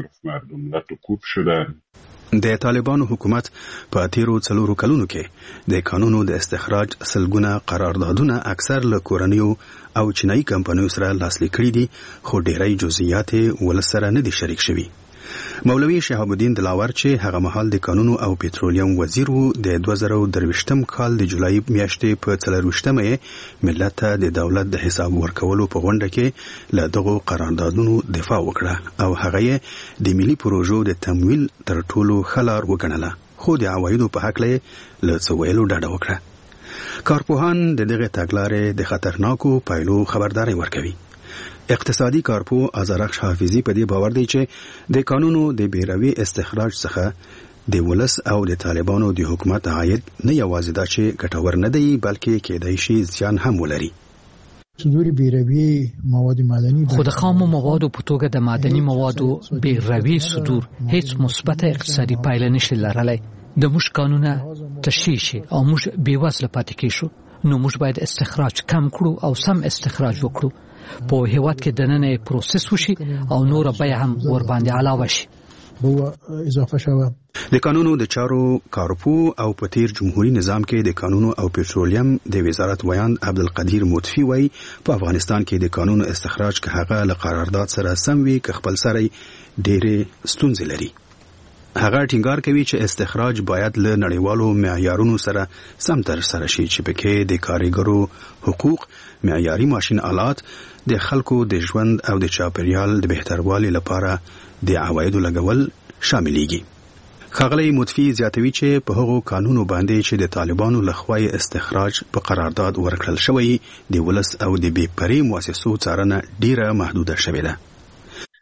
د طالبانو حکومت په تیرو 4 کلونو کې د قانونو د استخراج سلګونه قراردادونه اکثر له کورنیو او چینایي کمپنیو سره لاسلیک کړي دي خو ډیری جزئیات ولسره نه دي شریک شوي. مولوی شهاب الدین دلاور چې هغه مهال د قانون او پټرولیم وزیر وو د 2023م کال د جولای میاشتې په 24مه ملت ته د دولت د حساب ورکولو په غونډه کې له دغه قراردادونو دفاع وکړه او هغه د ملي پروژو د تمویل تر ټولو خلار وګڼله خو د عوایدو په حق له څویلو ډاډه وکړه. کارپوهان د دغه تګلارې د خطرناکو پایلو خبرداري ورکوي. اقتصادي کارپو ازرخش حافظي په دې باور دی چې د قانونو د بیروي استخراج څخه د ولس او د طالبانو د حکومت عاید نه یوازې دا چې ګټور نه دی بلکې کېدای شي زیان هم ولري. صدور بیروي مواد معدني خو د خامو موادو په توګه د معدني موادو بیروي صدور هیڅ مثبت اقتصادي پایله نشي لرلای. د موږ قانونه تشریح شي او موږ بیوزله پاتې کیشو نو موږ باید استخراج کم کړو او سم استخراج وکړو. په هیواد کې د نن پروسس وشي او نور بیا هم ور باندې علاوه شي. بو اضافه شوه. د قانونو د چارو کارپو او په تیر جمهوریت نظام کې د قانونو او پټرولیم د وزارت ویان عبدالقدیر مطفی وای په افغانستان کې د قانونو استخراج که هغه له قرارداد سره سم وي که خپل سره ډېرې ستونزې لري. هغه ټینګار کوي چې استخراج باید له نړیوالو معیارونو سره سم تر سره شي چې پکې د کارګرو حقوق، معیاري ماشین آلات، د خلکو د ژوند او د چاپیریال د بهتروالي لپاره د عوایدو لګول شاملېږي. ښاغلی مطفی زیاتوي چې په هغو قانونو باندې چې د طالبانو لخوا استخراج په قرارداد ورکړل شوی د ولس او د بې پرې مؤسسو څارنه ډیره محدوده شوې ده.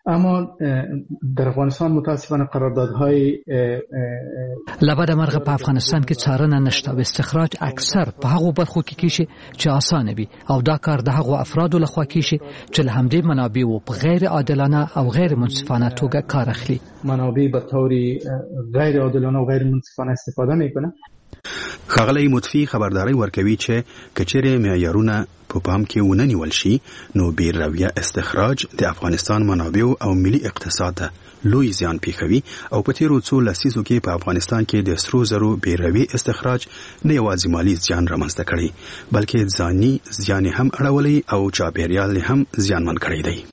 اما در افغانستان متاسفانه قراردادهای لبد مرغه په افغانستان کې څارنه نشته او استخراج اکثر په هغو برخو کې کیږي چې اسانه وي او دا کار د هغو افرادو لخوا کیږي چې له همدې منابعو په غیر عادلانه او غیر منصفانه توګه کار اخلي. منابع به طور غیر عادلانه او غیر منصفانه استفاده میکنه. ښاغلی مطفی خبرداری ورکوي چې کچېرې معیارونه په پام کې ونه نیول شي نو بې رویه استخراج د افغانستان منابعو او ملي اقتصاد ته لوی زیان پیښوي او په تیرو څو لسیزو کې په افغانستان کې د سرو زرو بې رویه استخراج نه یوازې مالي زیان رامنځته کړی بلکې ځاني زیان هم اړولی او چاپیریال هم زیانمن کړی دی.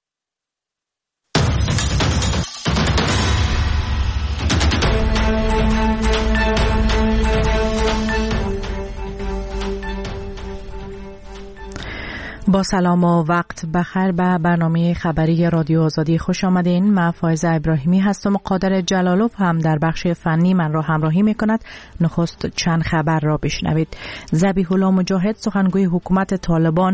با سلام و وقت بخیر به برنامه خبری رادیو آزادی خوش آمدین. من فائزه ابراهیمی هستم و قادر جلالوف هم در بخش فنی من را همراهی می کند. نخست چند خبر را بشنوید. ذبیح الله مجاهد سخنگوی حکومت طالبان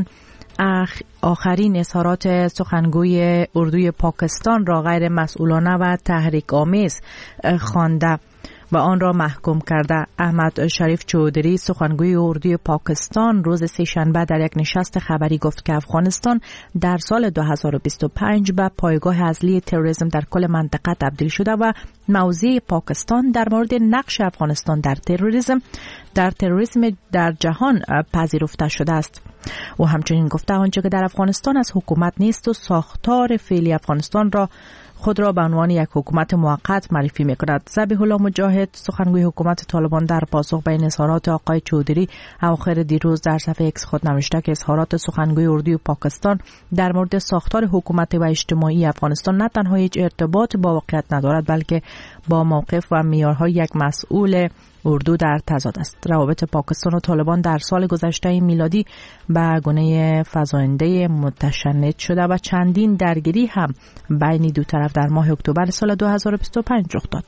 آخرین اظهارات سخنگوی اردوی پاکستان را غیر مسئولانه و تحریک آمیز خوانده و آن را محکوم کرده. احمد شریف چودری سخنگوی اردوی پاکستان روز سه‌شنبه در یک نشست خبری گفت که افغانستان در سال 2025 به پایگاه اصلی تروریسم در کل منطقه تبدیل شده و موضع پاکستان در مورد نقش افغانستان در تروریسم در جهان پذیرفته شده است. و همچنین گفته آنچه که در افغانستان از حکومت نیست و ساختار فعلی افغانستان را خود را به عنوان یک حکومت موقت معرفی می‌کند. ذبیح الله مجاهد سخنگوی حکومت طالبان در پاسخ به اظهارات آقای چودری اواخر دیروز در صفحه ایکس خود نوشته که اظهارات سخنگوی اردوی پاکستان در مورد ساختار حکومت و اجتماعی افغانستان نه تنها هیچ ارتباط با واقعیت ندارد بلکه با موقف و معیارهای یک مسئول اردو در تضاد است. روابط پاکستان و طالبان در سال گذشته میلادی به گونه فزاینده متشنج شده و چندین درگیری هم بین دو طرف در ماه اکتبر سال 2025 رخ داد.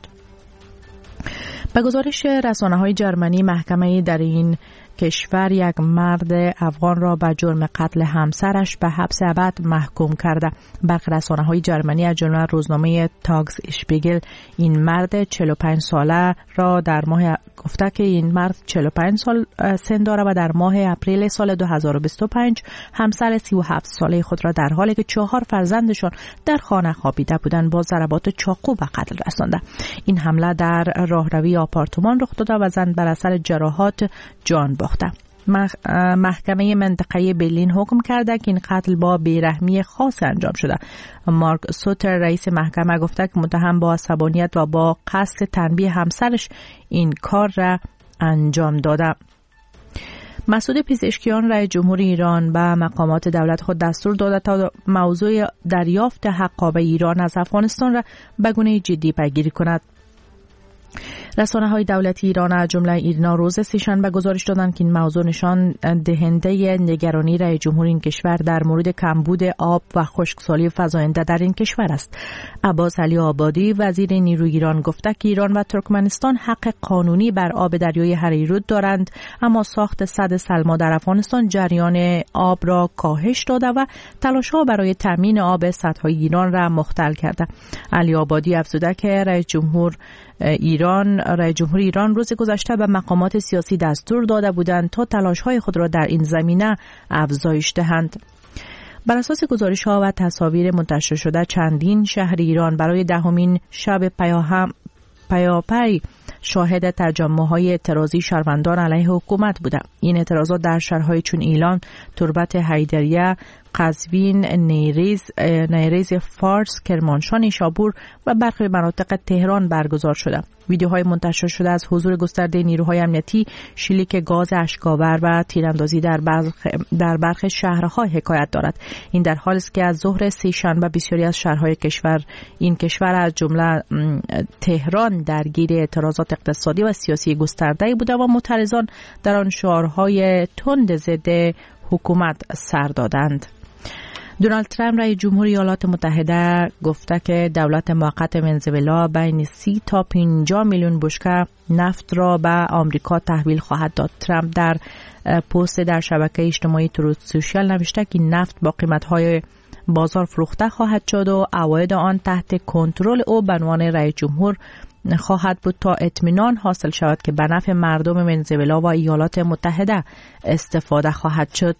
به گزارش رسانه‌های جرمنی محکمه در این کشور یک مرد افغان را به جرم قتل همسرش به حبس ابد محکوم کرده. برخی رسانه‌های جرمنی از جمله روزنامه تاگز اشپیگل این مرد 45 ساله را در ماه گفته که این مرد 45 سال سن دارد و در ماه اپریل سال 2025 همسر 37 ساله خود را در حالی که 4 فرزندشان در خانه خوابیده بودند با ضربات چاقو به قتل رسانده. این حمله در راهروی آپارتمان رخ داده و زن بر اثر جراحات جان باخته. محکمه منطقه برلین حکم کرده که این قتل با بیرحمی خاص انجام شده. مارک سوتر رئیس محکمه گفته که متهم با عصبانیت و با قصد تنبیه همسرش این کار را انجام داده. مسعود پزشکیان رئیس جمهور ایران به مقامات دولت خود دستور داده تا موضوع دریافت حقابه ایران از افغانستان را به گونه جدی پیگیری کند. رسانه‌های دولتی ایران از جمله ایرنا روز سه‌شنبه گزارش دادند که این موضوع نشان دهنده نگرانی رئیس جمهور این کشور در مورد کمبود آب و خشکسالی فزاینده در این کشور است. عباس علی آبادی وزیر نیروی ایران گفته که ایران و ترکمنستان حق قانونی بر آب دریای هریرود دارند، اما ساخت سد سلما در افغانستان جریان آب را کاهش داده و تلاش‌ها برای تامین آب سدهای ایران را مختل کرده. علی آبادی افزوده که رئیس جمهور ایران روز گذشته به مقامات سیاسی دستور داده بودند تا تلاش‌های خود را در این زمینه افزایش دهند. بر اساس گزارش‌ها و تصاویر منتشر شده چندین شهر ایران برای 10مین شب پیاپی شاهد تجمع‌های اعتراضی شهروندان علیه حکومت بوده. این اعتراضات در شهرهای چون ایلان، تربت حیدریه، قزوین، نیریز، فارس، کرمانشاه، نیشابور و برخی مناطق تهران برگزار شده. ویدیوهای منتشر شده از حضور گسترده نیروهای امنیتی، شلیک گاز اشک‌آور و تیراندازی در برخی شهرها حکایت دارد. این در حالی است که از ظهر سه‌شنبه بسیاری از شهرهای این کشور از جمله تهران درگیر اعتراضات اقتصادی و سیاسی گسترده بوده و معترضان در آن شعارهای تند ضد حکومت سر دادند. دونالد ترامپ رئیس جمهور ایالات متحده گفته که دولت موقت ونزوئلا بین 30 تا 50 میلیون بشکه نفت را به آمریکا تحویل خواهد داد. ترامپ در پست در شبکه اجتماعی تروت سوشیال نوشته که نفت با قیمت‌های بازار فروخته خواهد شد و عواید آن تحت کنترل او به عنوان رئیس جمهور خواهد بود تا اطمینان حاصل شود که به نفع مردم ونزوئلا و ایالات متحده استفاده خواهد شد.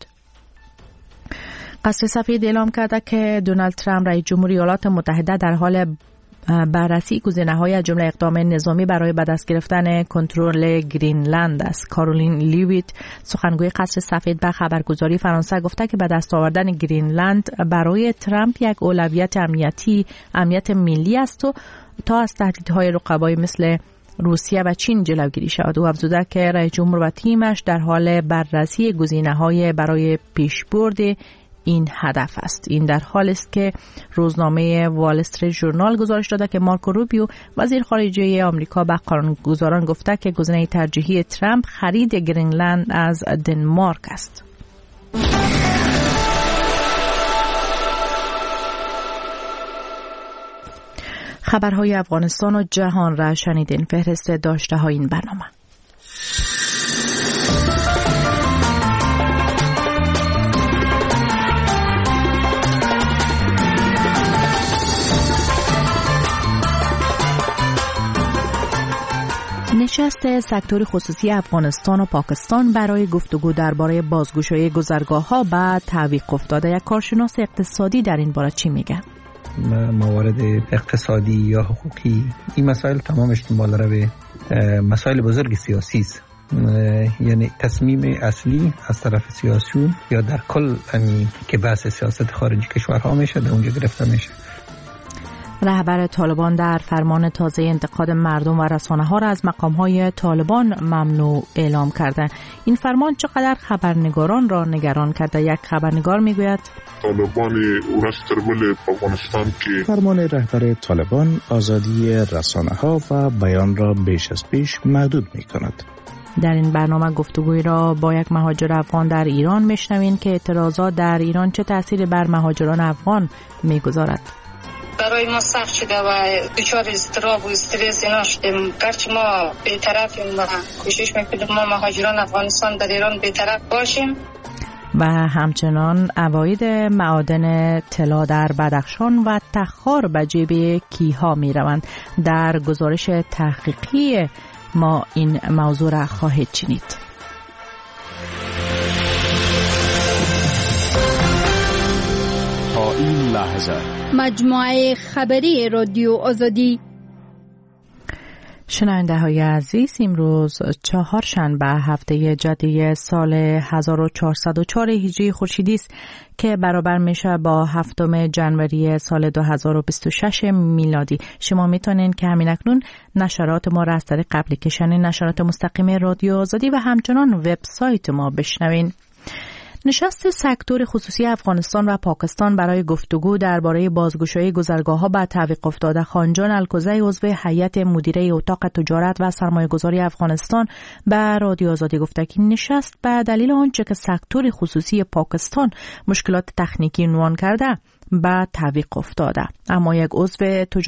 قصر سفید اعلام کرده که دونالد ترامپ رئیس جمهور ایالات متحده در حال بررسی گزینه‌های از جمله اقدام نظامی برای به دست گرفتن کنترل گرینلند است. کارولین لیویت سخنگوی قصر سفید به خبرگزاری فرانسه گفته که به دست آوردن گرینلند برای ترامپ یک اولویت امنیت ملی است و تا از تهدیدهای رقبای مثل روسیه و چین جلوگیری شود. او افزوده که رئیس جمهور و تیمش در حال بررسی گزینه‌های برای پیشبرد این هدف است. این در حال است که روزنامه وال استریت ژورنال گزارش داده که مارکو روبیو وزیر خارجه آمریکا به قانونگذاران گفته که گزینه ترجیحی ترامپ خرید گرینلند از دنمارک است. خبرهای افغانستان و جهان را شنیدین. فهرست داشته های این برنامه. نشست سکتور خصوصی افغانستان و پاکستان برای گفتگو درباره بازگشایی گذرگاه‌ها به تعویق افتاده. یک کارشناس اقتصادی در این باره چی میگه؟ موارد اقتصادی یا حقوقی این مسائل تمامش دنبال رو به مسائل بزرگ سیاسی است. یعنی تصمیم اصلی از طرف سیاسیون یا در کل که بحث سیاست خارجی کشورها میشه در اونجا گرفته میشه. رهبر طالبان در فرمان تازه انتقاد مردم و رسانه‌ها را از مقام‌های طالبان ممنوع اعلام کرده. این فرمان چقدر خبرنگاران را نگران کرده؟ یک خبرنگار میگوید طالبان ورستربل افغانستان که فرمان رهبر طالبان آزادی رسانه‌ها و بیان را بیش از پیش محدود می‌کند. در این برنامه گفتگوی را با یک مهاجر افغان در ایران میشنوین که اعتراضات در ایران چه تأثیری بر مهاجران افغان میگذارد. برای ما سخت شده و دچار اضطراب و استرس اینا شدیم. گرچه ما بی‌طرفیم و کوشش میکنیم ما مهاجران افغانستان در ایران بی‌طرف باشیم. و همچنان عواید معادن طلا در بدخشان و تخار به جیب کیها می روند. در گزارش تحقیقی ما این موضوع را خواهید شنید. تا این لحظه مجموعه خبری رادیو آزادی. شنونده های عزیز، امروز چهارشنبه هفته جدی سال 1404 هجری خورشیدی است که برابر میشه با 7 جنوری سال 2026 میلادی. شما میتونین که همین اکنون نشرات ما را از طریق اپلیکیشن نشرات مستقیم رادیو آزادی و همچنان وبسایت ما بشنوین. نشست سکتور خصوصی افغانستان و پاکستان برای گفتگو درباره بازگشایی گذرگاه‌ها به تعویق افتاده. خانجان الکوزی عضو هیئت مدیره اتاق تجارت و سرمایه‌گذاری افغانستان به رادیو آزادی گفته که نشست به دلیل آنچه که سکتور خصوصی پاکستان مشکلات تکنیکی عنوان کرده به تعویق افتاده. اما یک عضو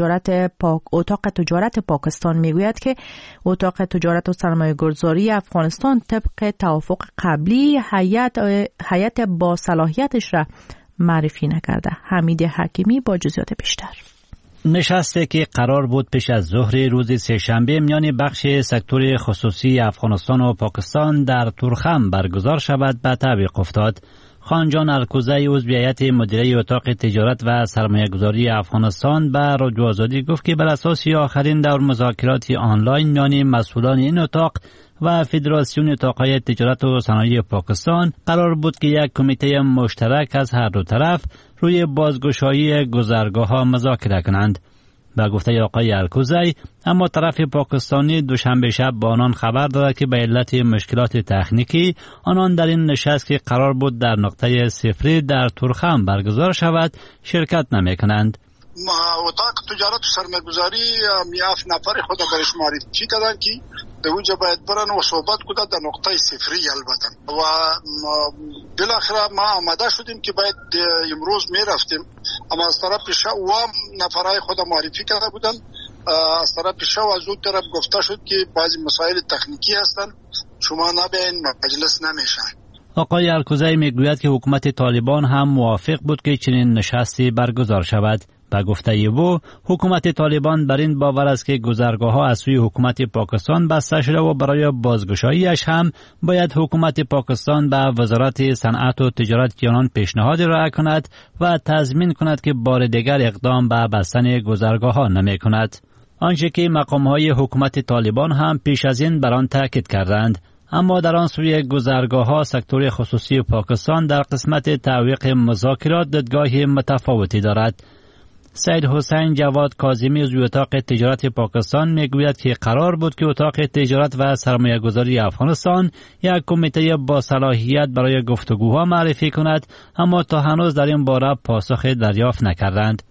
اتاق تجارت پاکستان میگوید که اتاق تجارت و سرمایه‌گذاری افغانستان طبق توافق قبلی هیئت با صلاحیتش را معرفی نکرده. حمید حکیمی با جزئیات بیشتر. نشستی که قرار بود پیش از ظهر روز سه‌شنبه میان بخش سکتور خصوصی افغانستان و پاکستان در تورخم برگزار شود به تعویق افتاد. خانجان الکوزی عضو هیئت مدیره اتاق تجارت و سرمایه‌گذاری افغانستان به رادیو آزادی گفت که بر اساس آخرین دور مذاکرات آنلاین میان مسئولان این اتاق و فدراسیون اتاق‌های تجارت و صنایع پاکستان قرار بود که یک کمیته مشترک از هر دو طرف روی بازگشایی گذرگاه‌ها مذاکره کنند. به گفته آقای الکوزی، اما طرف پاکستانی دوشنبه شب با آنان خبر داد که به علت مشکلات تکنیکی آنان در این نشست که قرار بود در نقطه صفری در تورخم برگزار شود شرکت نمی‌کنند. اتاق تجارت و سرمایه‌گذاری 7 نفر خود برش معرفی کردن که در اونجا باید برن و صحبت کنند در نقطه صفری البته و بالاخره ما آماده شدیم که باید امروز میرفتیم، اما از طرف شو نفرای خود معرفی کرده بودن. از طرف شو از اون طرف گفته شد که بعضی مسائل تکنیکی هستن، شما نبین مجلس نمیشن. آقای الکوزی میگوید که حکومت طالبان هم موافق بود که چنین نشستی برگزار شود. به گفته او، حکومت طالبان بر این باور است که گذرگاه‌ها از سوی حکومت پاکستان بسته شده و برای بازگشاییش هم باید حکومت پاکستان به وزارت صنعت و تجارت آنان پیشنهاد ارائه کند و تضمین کند که بار دیگر اقدام به بستن گذرگاه‌ها نمی‌کند. آنچه که مقام‌های حکومت طالبان هم پیش از این بر آن تاکید کردند. اما در آن سوی گذرگاه‌ها سکتور خصوصی پاکستان در قسمت تعویق مذاکرات دیدگاه متفاوتی دارد. سید حسین جواد کاظمی عضو اتاق تجارت پاکستان میگوید که قرار بود که اتاق تجارت و سرمایه‌گذاری افغانستان یک کمیته با صلاحیت برای گفتگوها معرفی کند، اما تا هنوز در این باره پاسخ دریافت نکردند.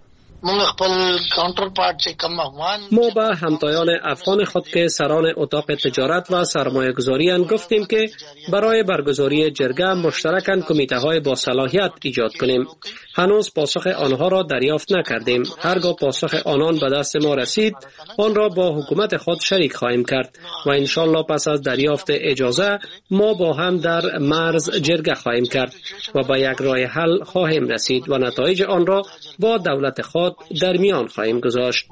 ما به همتایان افغان خود که سران اتاق تجارت و سرمایه گذاری گفتیم که برای برگزاری جرگه مشترکاً کمیته های با صلاحیت ایجاد کنیم. هنوز پاسخ آنها را دریافت نکردیم. هرگاه پاسخ آنان به دست ما رسید آن را با حکومت خود شریک خواهیم کرد و انشالله پس از دریافت اجازه ما با هم در مرز جرگه خواهیم کرد و به یک راه حل خواهیم رسید و نتایج آن را با دولت خود در میان خواهیم گذاشت.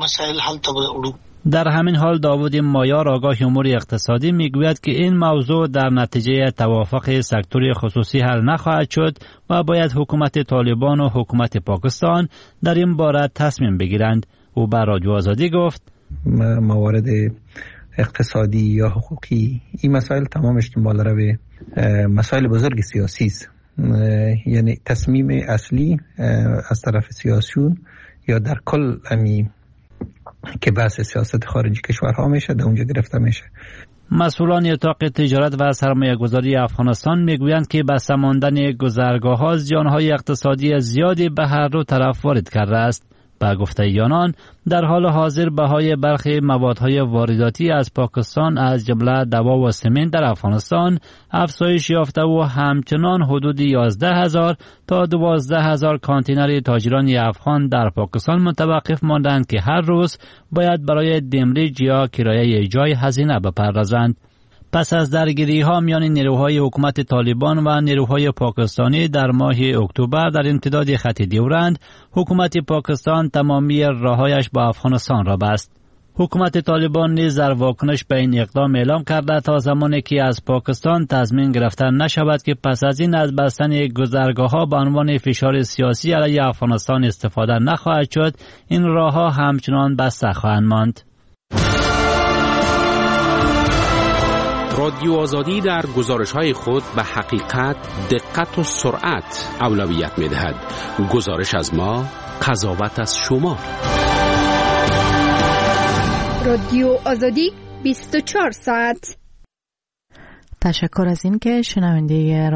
در همین حال داوود مایار آگاه امور اقتصادی میگوید که این موضوع در نتیجه توافق سکتور خصوصی حل نخواهد شد و باید حکومت طالبان و حکومت پاکستان در این باره تصمیم بگیرند. او به رادیو آزادی گفت موارد اقتصادی یا حقوقی این مسائل تمامش دنبال به مسائل بزرگ سیاسی است. یعنی تصمیم اصلی از طرف سیاسیون یا در کل که بحث سیاست خارجی کشورها میشه در اونجا گرفته میشه. مسئولان اتاق تجارت و سرمایه گذاری افغانستان میگویند که بسته ماندن گذرگاه‌ها زیانهای اقتصادی زیادی به هر دو طرف وارد کرده است. به گفته آنان در حال حاضر بهای برخی موادهای وارداتی از پاکستان از جمله دوا و سمنت در افغانستان افزایش یافته و همچنان حدود 11,000 تا 12,000 کانتینر تاجران افغان در پاکستان متوقف ماندند که هر روز باید برای دمریج یا کرایه جای هزینه بپردازند. پس از درگیری‌ها میان نیروهای حکومت طالبان و نیروهای پاکستانی در ماه اکتبر در امتداد خط دیورند، حکومت پاکستان تمامی راه‌هایش با افغانستان را بست. حکومت طالبان نیز در واکنش به این اقدام اعلام کرده تا زمانی که از پاکستان تضمین گرفته نشود که پس از این از بستن گذرگاه‌ها به عنوان فشار سیاسی علیه افغانستان استفاده نخواهد شد، این راه‌ها همچنان بسته خواهند ماند. رادیو آزادی در گزارش‌های خود به حقیقت، دقت و سرعت اولویت می‌دهد. گزارش از ما، قضاوت از شما. رادیو آزادی 24 ساعت. تشکر از این که شنونده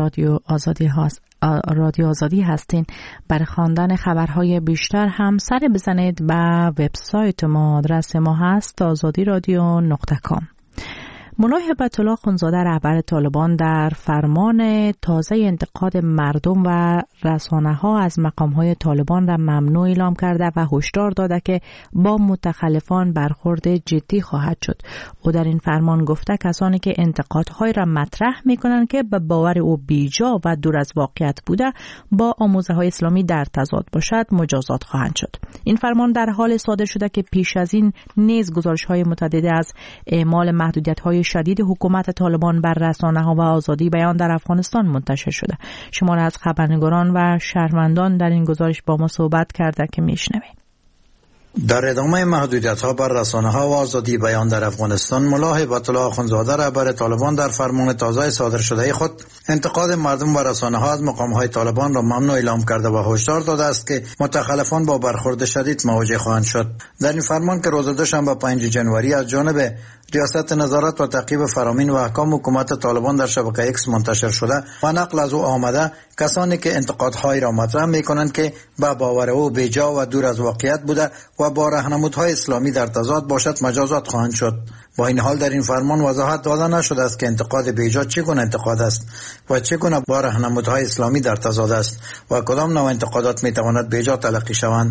رادیو آزادی هستین. برای خواندن خبرهای بیشتر هم سر بزنید به وبسایت ما. آدرس ما هست azadiradio.com. ملا هبت الله خونزاده رهبر طالبان در فرمان تازه انتقاد مردم و رسانه‌ها از مقام‌های طالبان را ممنوع اعلام کرده و هشدار داده که با متخلفان برخورد جدی خواهد شد. او در این فرمان گفته کسانی که انتقادهای را مطرح می‌کنند که به باور او بیجا و دور از واقعیت بوده با آموزه‌های اسلامی در تضاد باشد مجازات خواهند شد. این فرمان در حال صادر شده که پیش از این نیز گزارش‌های متعدد از اعمال محدودیت‌های شدید حکومت طالبان بر رسانه‌ها و آزادی بیان در افغانستان منتشر شده. شماری از خبرنگاران و شهروندان در این گزارش با ما صحبت کرده که میشنویم. در ادامه محدودیت‌ها بر رسانه‌ها و آزادی بیان در افغانستان، ملا هبت الله خونزاده رهبر طالبان در فرمان تازه صادر شده خود انتقاد مردم و رسانه‌ها از مقام‌های طالبان را ممنوع اعلام کرده و هشدار داده است که متخلفان با برخورد شدید مواجه خواهند شد. در این فرمان که روز دوشنبه 5 جنوری از جانب ریاست نظارت و تعقیب فرامین و احکام حکومت طالبان در شبکه ایکس منتشر شده و نقل از او آمده، کسانی که انتقادهای را مطرح می‌کنند که به باور او بیجا و دور از واقعیت بوده و با راهنمودهای اسلامی در تضاد باشد مجازات خواهند شد. با این حال در این فرمان وضاحت داده نشده است که انتقاد بیجا چگونه انتقاد است و چگونه با راهنمودهای اسلامی در تضاد است و کدام نوع انتقادات می‌تواند بیجا تلقی شوند.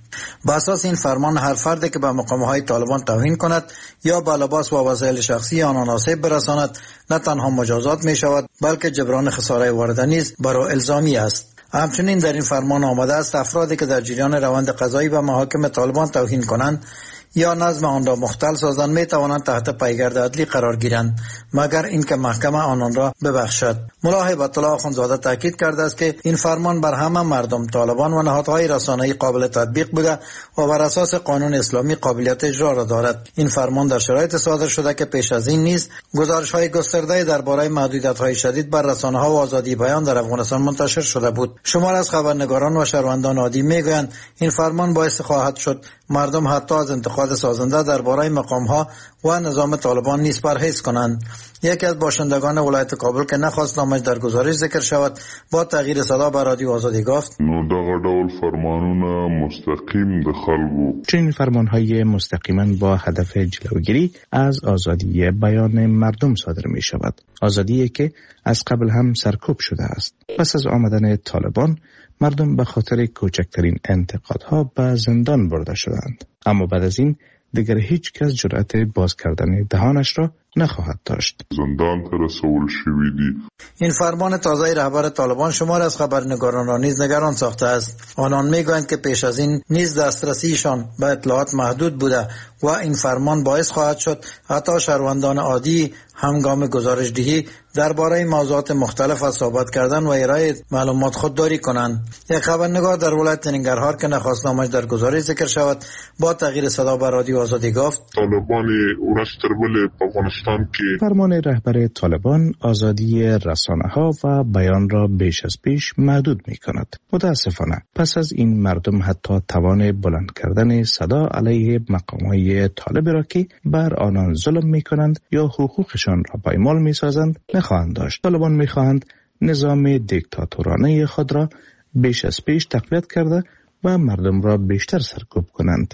با اساس این فرمان هر فردی که به مقامهای طالبان توهین کند یا با لباس و وسایل شخصی آنان آسیب برساند نه تنها مجازات می شود بلکه جبران خساره وارده نیز برای الزامی است. همچنین در این فرمان آمده است افرادی که در جریان روند قضایی به محاکم طالبان توهین کنند یا نظم آن را مختل سازند می توانند تحت پیگرد عدلی قرار گیرند مگر اینکه محکمه آنان را ببخشد. ملا هیبت الله اخوندزاده تاکید کرده است که این فرمان بر همه مردم، طالبان و نهادهای رسانه‌ای قابل تطبیق بوده و بر اساس قانون اسلامی قابلیت اجرا را دارد. این فرمان در شرایط صادر شده که پیش از این نیز گزارش‌های گسترده درباره محدودیت‌های شدید بر رسانه‌ها و آزادی بیان در افغانستان منتشر شده بود. شمار از خبرنگاران و شهروندان عادی میگویند این فرمان باعث خواهد شد مردم حتی از انتقاد سازنده درباره مقام‌ها و نظام طالبان نیز پرهیز کنند. یکی از باشندگان ولایت کابل که نخواست نامش در گزارش ذکر شود با تغییر صدا به رادیو آزادی گفت نو دغه ډول فرمانونه مستقیم د خلکو چنین فرمانهای مستقیما با هدف جلوگیری از آزادی بیان مردم صادر می شود. آزادی که از قبل هم سرکوب شده است. پس از آمدن طالبان مردم به خاطر کوچکترین انتقادها به زندان برده شدند. اما بعد از این دیگر هیچ کس جرأت باز کردن دهانش را نخواهد داشت. زندان ته رسول شوی دی. این فرمان تازه رهبر طالبان شمار از خبرنگاران را نیز نگران ساخته است. آنان میگویند که پیش از این نیز دسترسیشان به اطلاعات محدود بوده و این فرمان باعث خواهد شد حتی شهروندان عادی هنگام گزارش دهی درباره موضوعات مختلف از صحبت کردن و ارائه معلومات خودداری کنند. یک خبرنگار در ولایت ننگرهار که نخواست نامش در گزارش ذکر شود با تغییر صدا به رادیو آزادی گفت طالبان ورستربل افغانستان که فرمان رهبر طالبان آزادی رسانه‌ها و بیان را بیش از پیش محدود می‌کند. متاسفانه پس از این مردم حتی توان بلند کردن صدا علیه مقام‌های طالب را که بر آنان ظلم می‌کنند یا حقوقشان را پایمال می‌سازند نخواهند داشت. طالبان می‌خواهند نظام دیکتاتورانه خود را بیش از پیش تقویت کرده و مردم را بیشتر سرکوب کنند.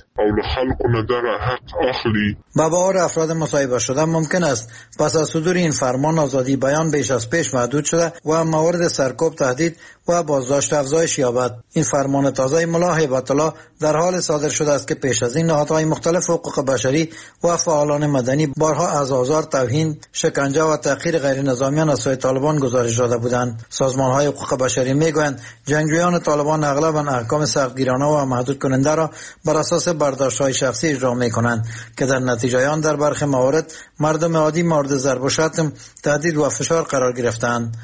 با باور افراد مصاحبه شده ممکن است پس از صدور این فرمان آزادی بیان بیش از پیش محدود شده و موارد سرکوب، تهدید و بازداشت افزایش یابد. این فرمان تازه ملا هیبت الله در حال صادر شده است که پیش از این نهادهای مختلف حقوق بشری و فعالان مدنی بارها از آزار، توهین، شکنجه و تحقیر غیر نظامیان از سوی طالبان گزارش داده بودند. سازمان‌های حقوق بشری میگویند جنگجویان طالبان اغلباً احکام سختگیرانه و محدود کننده را بر اساس برداشت‌های شخصی اجرا می‌کنند که در نتیجه آن در برخی موارد مردم عادی مورد ضرب و شتم، تهدید و فشار قرار گرفتند.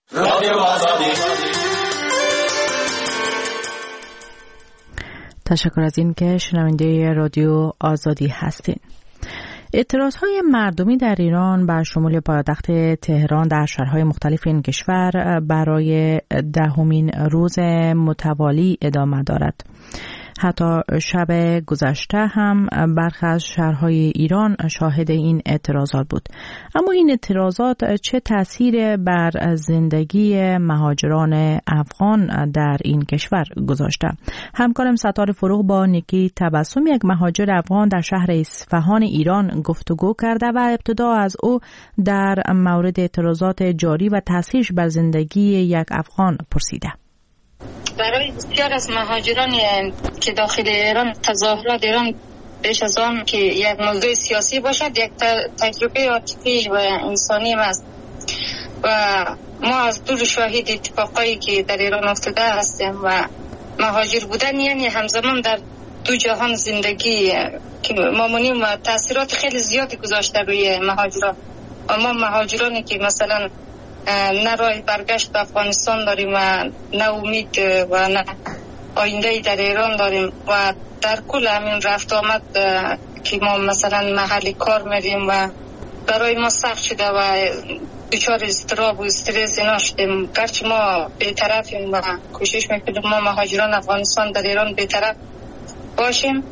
تشکر از این که شنونده رادیو آزادی هستین. اعتراضهای مردمی در ایران بر شمول پایتخت تهران در شهرهای مختلف این کشور برای 10مین روز متوالی ادامه دارد. حتی شب گذشته هم برخی از شهرهای ایران شاهد این اعتراضات بود. اما این اعتراضات چه تأثیر بر زندگی مهاجران افغان در این کشور گذاشته؟ همکارم ستار فروغ با نیکی تبسم، یک مهاجر افغان در شهر اصفهان ایران گفتگو کرده و ابتدا از او در مورد اعتراضات جاری و تأثیرش بر زندگی یک افغان پرسیده. برای بسیار از مهاجران که داخل ایران تظاهرات ایران بیش از آن که یک موضوع سیاسی باشد یک تجربه عاطفی و انسانی است و ما از دور شاهد اتفاقایی که در ایران افتاده هستیم و مهاجر بودن یعنی همزمان در دو جهان زندگی که ما مونیم و تاثیرات خیلی زیادی گذاشته روی مهاجران. اما مهاجرانی که مثلا نه راه برگشت به افغانستان داریم و نه امید و نه آینده در ایران داریم و در کل همین رفت آمد که ما مثلا محل کار میریم و برای ما سخت شده و دچار اضطراب و استرس اینا شدیم. گرچه ما بی‌طرفیم و کوشش میکنیم ما مهاجران افغانستان در ایران بی‌طرف باشیم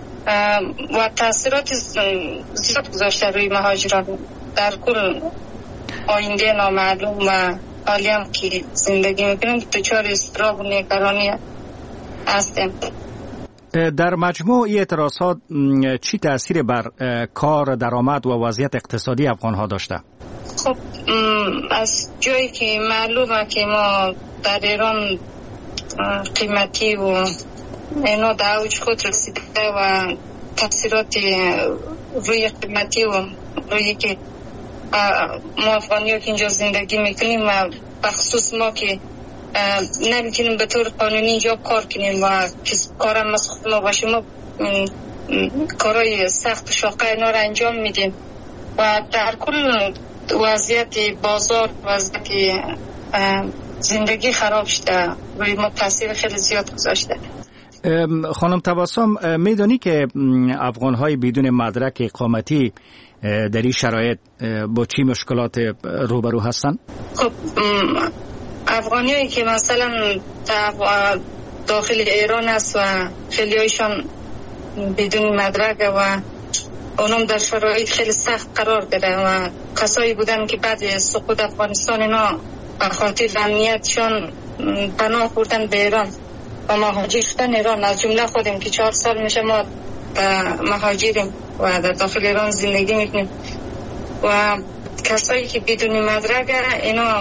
و تاثیرات زیاد گذاشته روی مهاجران. در کل آینده نامعلوم و حالی هم که زندگی میکنیم دچار اضطراب و نگرانی هستیم. در مجموع این اعتراضات چی تأثیر بر کار، درآمد و وضعیت اقتصادی افغان‌ها داشته؟ خب از جایی که معلومه که ما در ایران قیمتی و اینا در اوج خود رسیده و تاثیرات روی قیمتی و روی که ما افغانی ها که اینجا زندگی میکنیم و بخصوص ما که نمیتونیم به طور قانونی اینجا کار کنیم و کارم از خود ما باشه، ما کارهای سخت و شاقه اینا را انجام میدیم و در کل وضعیت بازار، وضعیت زندگی خراب شده، روی ما تاثیر خیلی زیاد گذاشته. خانم تبسم، میدانی که افغان‌های بدون مدرک اقامتی در این شرایط با چی مشکلات روبرو هستند؟ خب افغانیایی که مثلا داخل ایران است و خیلی هایشان بدون مدرک و اونم در شرایط خیلی سخت قرار داره و کسایی بودن که بعد سقوط افغانستان اینا به خاطر امنیتشان پناه بردن به ایران و مهاجر شدن ایران. از جمله خودم که 4 سال میشه ما مهاجریم و در داخل ایران زندگی میکنیم و کسایی که بدون مدرک اینا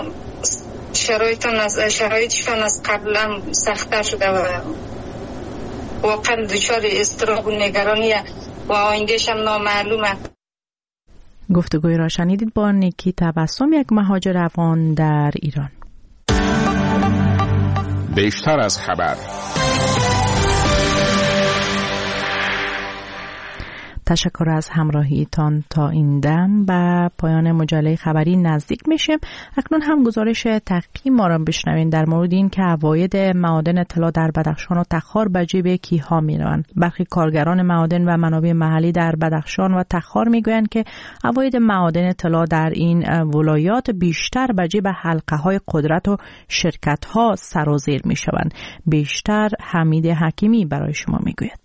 شرایطشان از قبل هم سخت‌تر شده و واقعا دچار اضطراب و نگرانی و آینده‌ش هم نامعلومه. گفتگوی را شنیدید با نیکی تبسم، یک مهاجر افغان در ایران. بیشتر از خبر. تشکر از همراهیتان. تا این دم به پایان مجله خبری نزدیک میشیم. اکنون هم گزارش تحقیقی ما را بشنوین در مورد این که عواید معادن طلا در بدخشان و تخار به جیب کیها میروند. برخی کارگران معادن و منابع محلی در بدخشان و تخار میگویند که عواید معادن طلا در این ولایات بیشتر به جیب حلقه های قدرت و شرکت ها سرازیر میشوند. بیشتر حمید حکیمی برای شما میگوید.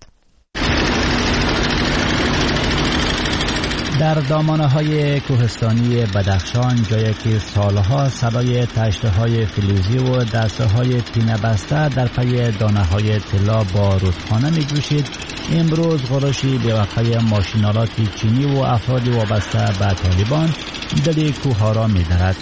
در دامانه‌های کوهستانی بدخشان، جایی که سالها صدای تشته‌های فلزی و دسته‌های پینه بسته در پی دانه‌های طلا با رودخانه می‌جوشید، امروز غرشی بی‌وقفه ماشین‌آلات چینی و افراد وابسته به طالبان دل کوه‌ها را می‌درد.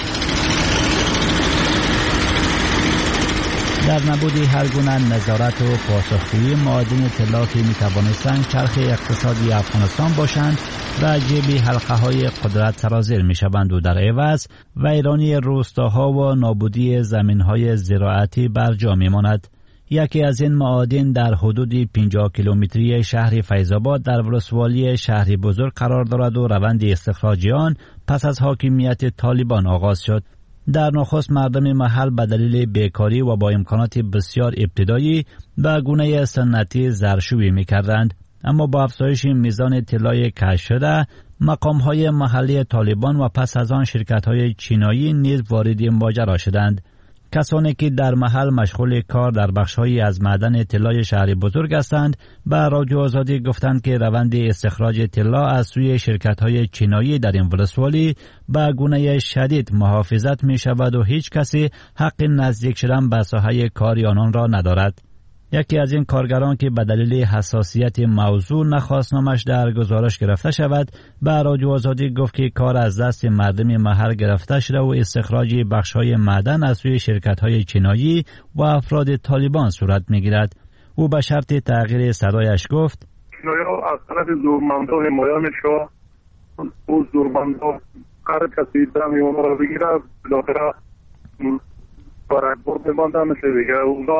در نبود هر گونه نظارت و پاسخگویی، معادن طلا که می‌توانستند چرخ اقتصادی افغانستان باشند و جیب حلقه‌های قدرت سرازیر می‌شوند و در عوض ویرانی روستاها و نابودی زمین‌های زراعتی بر جا می‌ماند. یکی از این معادن در حدود 50 کیلومتری شهر فیض‌آباد در ولسوالی شهری بزرگ قرار دارد و روند استخراج آن پس از حاکمیت طالبان آغاز شد. در نخست مردم محل به دلیل بیکاری و با امکانات بسیار ابتدایی به گونه سنتی زرشویی می‌کردند، اما با افزایش میزان طلای کشف شده، مقام‌های محلی طالبان و پس از آن شرکت‌های چینایی نیز وارد این ماجرا شدند. کسانی که در محل مشغول کار در بخش‌هایی از معدن طلای شهر بزرگ هستند به رادیو آزادی گفتند که روند استخراج طلا از سوی شرکت‌های چینایی در این ولسوالی به گونه شدید محافظت می‌شود و هیچ کسی حق نزدیک شدن به ساحه کار آنان را ندارد. یکی از این کارگران که به دلیل حساسیت موضوع نخواست نامش در گزارش گرفته شود، به رادیو آزادی گفت که کار از دست مردم محل گرفته شده و استخراج بخش‌های معدن از سوی شرکت‌های چینایی و افراد طالبان صورت می‌گیرد. او به شرط تغییر صدایش گفت: چینایی‌ها از طرف زورمندا حمایت می‌شوند. او زورمندا هر کسی دمی اونها را بگیره بالاخره برای برد مانده میشه دیگه. اونها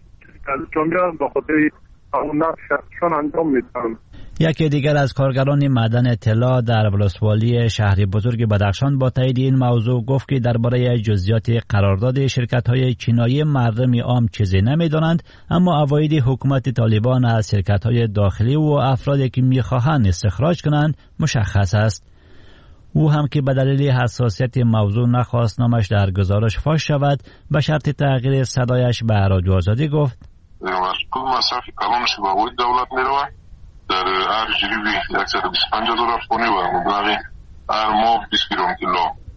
یکی دیگر از کارگران معدن طلا در ولسوالی شهر بزرگ بدخشان با تایید این موضوع گفت که درباره جزئیات قرارداد شرکت‌های چینایی مردم عام چیزی نمی‌دانند، اما عواید حکومت طالبان از شرکت‌های داخلی و افرادی که می‌خواهند استخراج کنند مشخص است. او هم که به دلیل حساسیت موضوع نخواست نامش در گزارش فاش شود، به شرط تغییر صدایش به رادیو آزادی گفت: مسئول مصرف کلانش به عواید دولت میروه. در هر جریبی $125 خونی و مبلغ هر ماه 20 گرم طلا.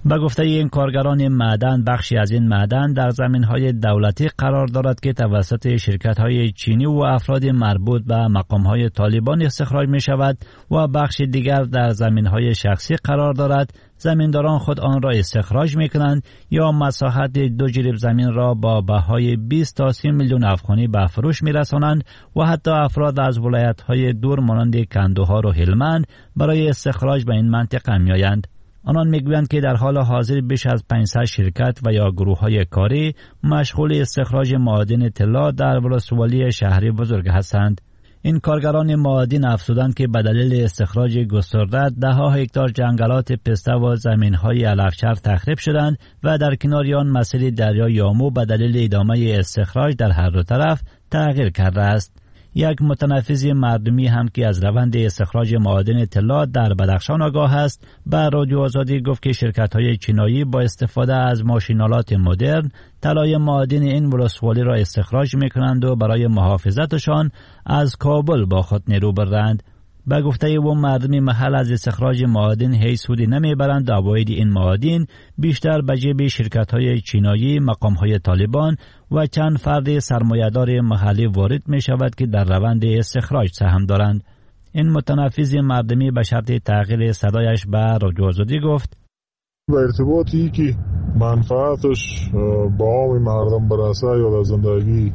به گفته این کارگران معدن، بخشی از این معدن در زمین‌های دولتی قرار دارد که توسط شرکت‌های چینی و افراد مربوط به مقام‌های طالبان استخراج می‌شود و بخش دیگر در زمین‌های شخصی قرار دارد. زمینداران خود آن را استخراج می‌کنند یا مساحت 2 جریب زمین را با بهای 20 تا 30 میلیون افغانی به فروش می‌رسانند و حتی افراد از ولایت‌های دور مانند کندوهار و هلمند برای استخراج به این منطقه می‌آیند. آنان میگویند که در حال حاضر بیش از 500 شرکت و یا گروه‌های کاری مشغول استخراج معادن طلا در ولسوالی شهری بزرگ هستند. این کارگران معادن افزودند که به دلیل استخراج گسترده ده‌ها هکتار جنگلات پسته و زمین‌های علفچر تخریب شدند و در کنار آن مسیر دریای یامو به دلیل ادامه استخراج در هر دو طرف تغییر کرده است. یک متنفذ مردمی هم که از روند استخراج معادن طلا در بدخشان آگاه است به رادیو آزادی گفت که شرکت‌های چینایی با استفاده از ماشین‌آلات مدرن طلای معادن این ولسوالی را استخراج می‌کنند و برای محافظتشان از کابل با خود نیرو بردند. به گفته او مردم محل از استخراج معادن هیچ سودی نمیبرند. عواید این معادن بیشتر به جیب شرکت‌های چینایی، مقام‌های طالبان و چند فرد سرمایه‌دار محلی وارد می‌شود که در روند استخراج سهم دارند. این متنفذ مردمی به شرط تغییر صدایش به رادیو آزادی گفت: به ارتباطی که منفعتش با عام مردم برسه یا در زندگی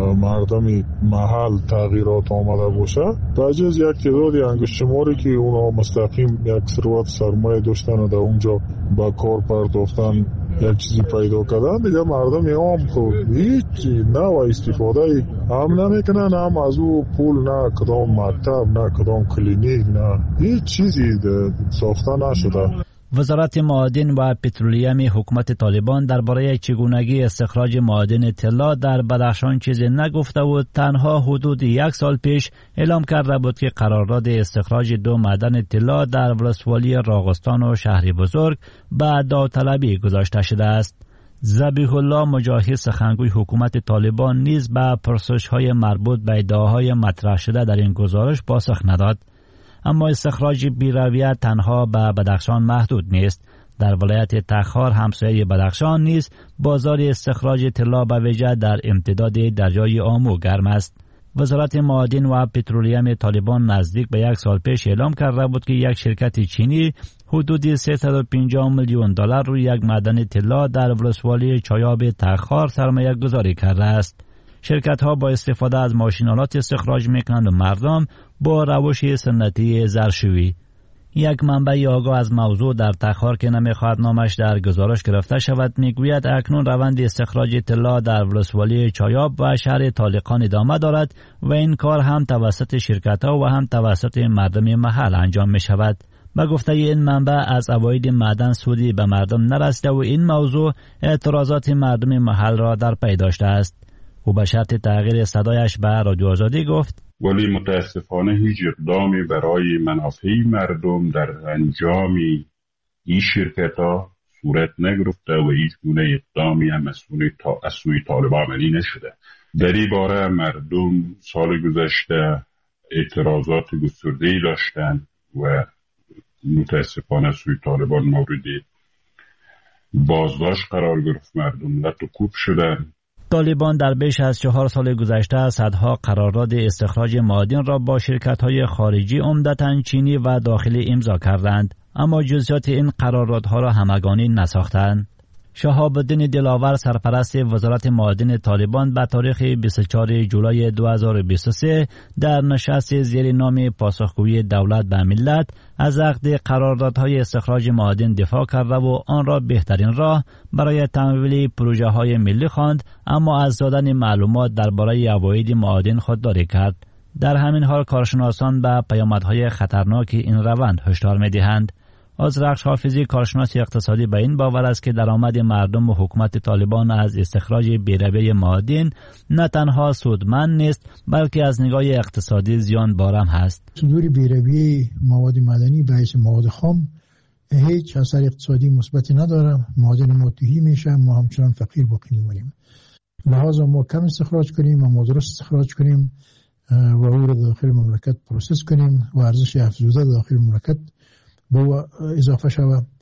مردم محل تغییرات آمده باشه، بجز یک تعدادی انگشتشماری که اونا مستقیم یک ثروت سرمایه داشتن و در اونجا با کار پرداختن یک چیزی پیدا کردن، دیگه مردم عام خود هیچ نوع استفاده هم نمیکنن، هم از او پول نه کدام مکتب نه کدام کلینیک نه هیچ چیزی ساخته نشده. وزارت معادن و پترولیم حکومت طالبان درباره چگونگی استخراج معادن طلا در بدخشان چیزی نگفته و تنها حدود 1 سال پیش اعلام کرده بود که قرارداد استخراج 2 معدن طلا در ولسوالی راغستان و شهری بزرگ به داوطلبی گذاشته شده است. ذبیح الله مجاهد سخنگوی حکومت طالبان نیز به پرسش‌های مربوط به ادعاهای مطرح شده در این گزارش پاسخ نداد. اما استخراج بی‌رویه تنها به بدخشان محدود نیست. در ولایت تخار همسایه بدخشان نیز بازار استخراج طلا به ویژه در امتداد دریای آمو گرم است. وزارت معادن و پترولیم طالبان نزدیک به 1 سال پیش اعلام کرده بود که یک شرکت چینی حدود 350 میلیون دلار روی یک معدن طلا در ولسوالی چایاب تخار سرمایه گذاری کرده است. شرکت ها با استفاده از ماشین‌آلات استخراج میکنند و مردم با روش سنتی زرشویی. یک منبع آگاه از موضوع در تخار که نمیخواهد نامش در گزارش گرفته شود میگوید اکنون روند استخراج طلا در ولسوالی چایاب و شهر طالقان ادامه دارد و این کار هم توسط شرکت ها و هم توسط مردم محل انجام می شود. به گفته این منبع از عواید معدن سودی به مردم نرسیده و این موضوع اعتراضات مردم محل را در پی داشته است. او به شرط تغییر صدایش به رادیو آزادی گفت: ولی متاسفانه هیچ اقدامی برای منافع مردم در انجام این شرکت‌ها صورت نگرفته و هیچ گونه اقدامی هم از سوی طالبان عملی نشده. در این باره مردم سال گذشته اعتراضات گسترده‌ای داشتند و متاسفانه سوی طالبان مورد بازداشت قرار گرفت، مردم لطم‌کوب شدند. طالبان در بیش از 4 سال گذشته صدها قرارداد استخراج معادن را با شرکت‌های خارجی عمدتاً چینی و داخلی امضا کردند، اما جزئیات این قراردادها را همگانی نساختند. شهاب الدین دلاور سرپرست وزارت معادن طالبان به تاریخ 24 جولای 2023 در نشست زیر نام پاسخگویی دولت به ملت از عقد قراردادهای استخراج معادن دفاع کرده و آن را بهترین راه برای تمویل پروژه های ملی خواند، اما از دادن معلومات درباره عواید معادن خودداری کرد. در همین حال کارشناسان به پیامدهای خطرناک این روند هشدار می‌دهند. آذرخش حافظی کارشناس اقتصادی به این باور است که درآمد مردم و حکومت طالبان از استخراج بی‌رویه معادن نه تنها سودمند نیست بلکه از نگاه اقتصادی زیان بارم هست. صدور بی‌رویه مواد معدنی باعث مواد خام هیچ اثر اقتصادی مثبتی نداره. معادن ما تهی میشه، ما همچنان فقیر باقی میمونیم. لحاظا ما کم استخراج کنیم و درست استخراج کنیم و او را داخل مملکت پروسس کنیم و ارزش افزوده داخل مملکت با اضافه شود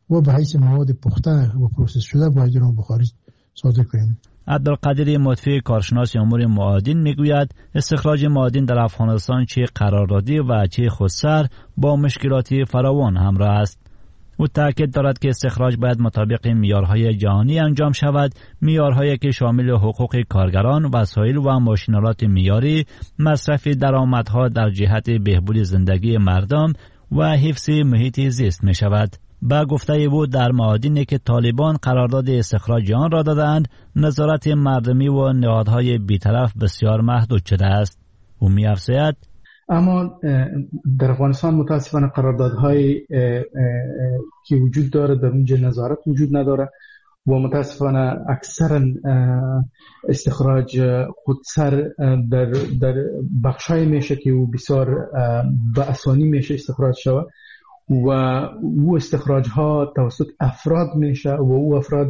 و به حیث مواد پخته و پروسس شده باید اون به خارج صادر کنیم. عبدالقادر مطفی کارشناس امور معادن میگوید استخراج معادن در افغانستان چه قراردادی و چه خودسر با مشکلات فراوان همراه است. او تاکید دارد که استخراج باید مطابق معیارهای جهانی انجام شود، معیارهایی که شامل حقوق کارگران، وسایل و ماشینالات معیاری، مصرف درآمدها در جهت بهبود زندگی مردم و حفظ محیط زیست می شود. با گفته او در معادنی که طالبان قرارداد استخراج آن را دادند، نظارت مردمی و نهادهای بی‌طرف بسیار محدود شده است. او می‌افزاید اما در افغانستان متاسفانه قراردادهای که وجود داره در اونجا نظارت وجود نداره و متاسفانه اکثرا استخراج خودسر در بخشای میشه که او بسیار به آسانی میشه استخراج شود و او استخراج ها توسط افراد میشه و او افراد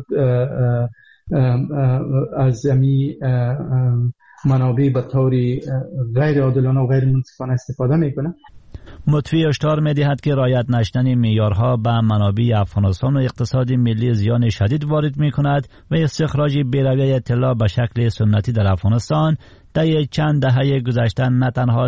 از امی منابع به طور غیر عادلانه و غیر منصفانه استفاده میکنه. مطفی هشدار می‌دهد که رعایت نشدن معیارها به منابع افغانستان و اقتصاد ملی زیان شدید وارد می‌کند و استخراج بی‌رویه طلا به شکل سنتی در افغانستان در چند دهه گذشته نه تنها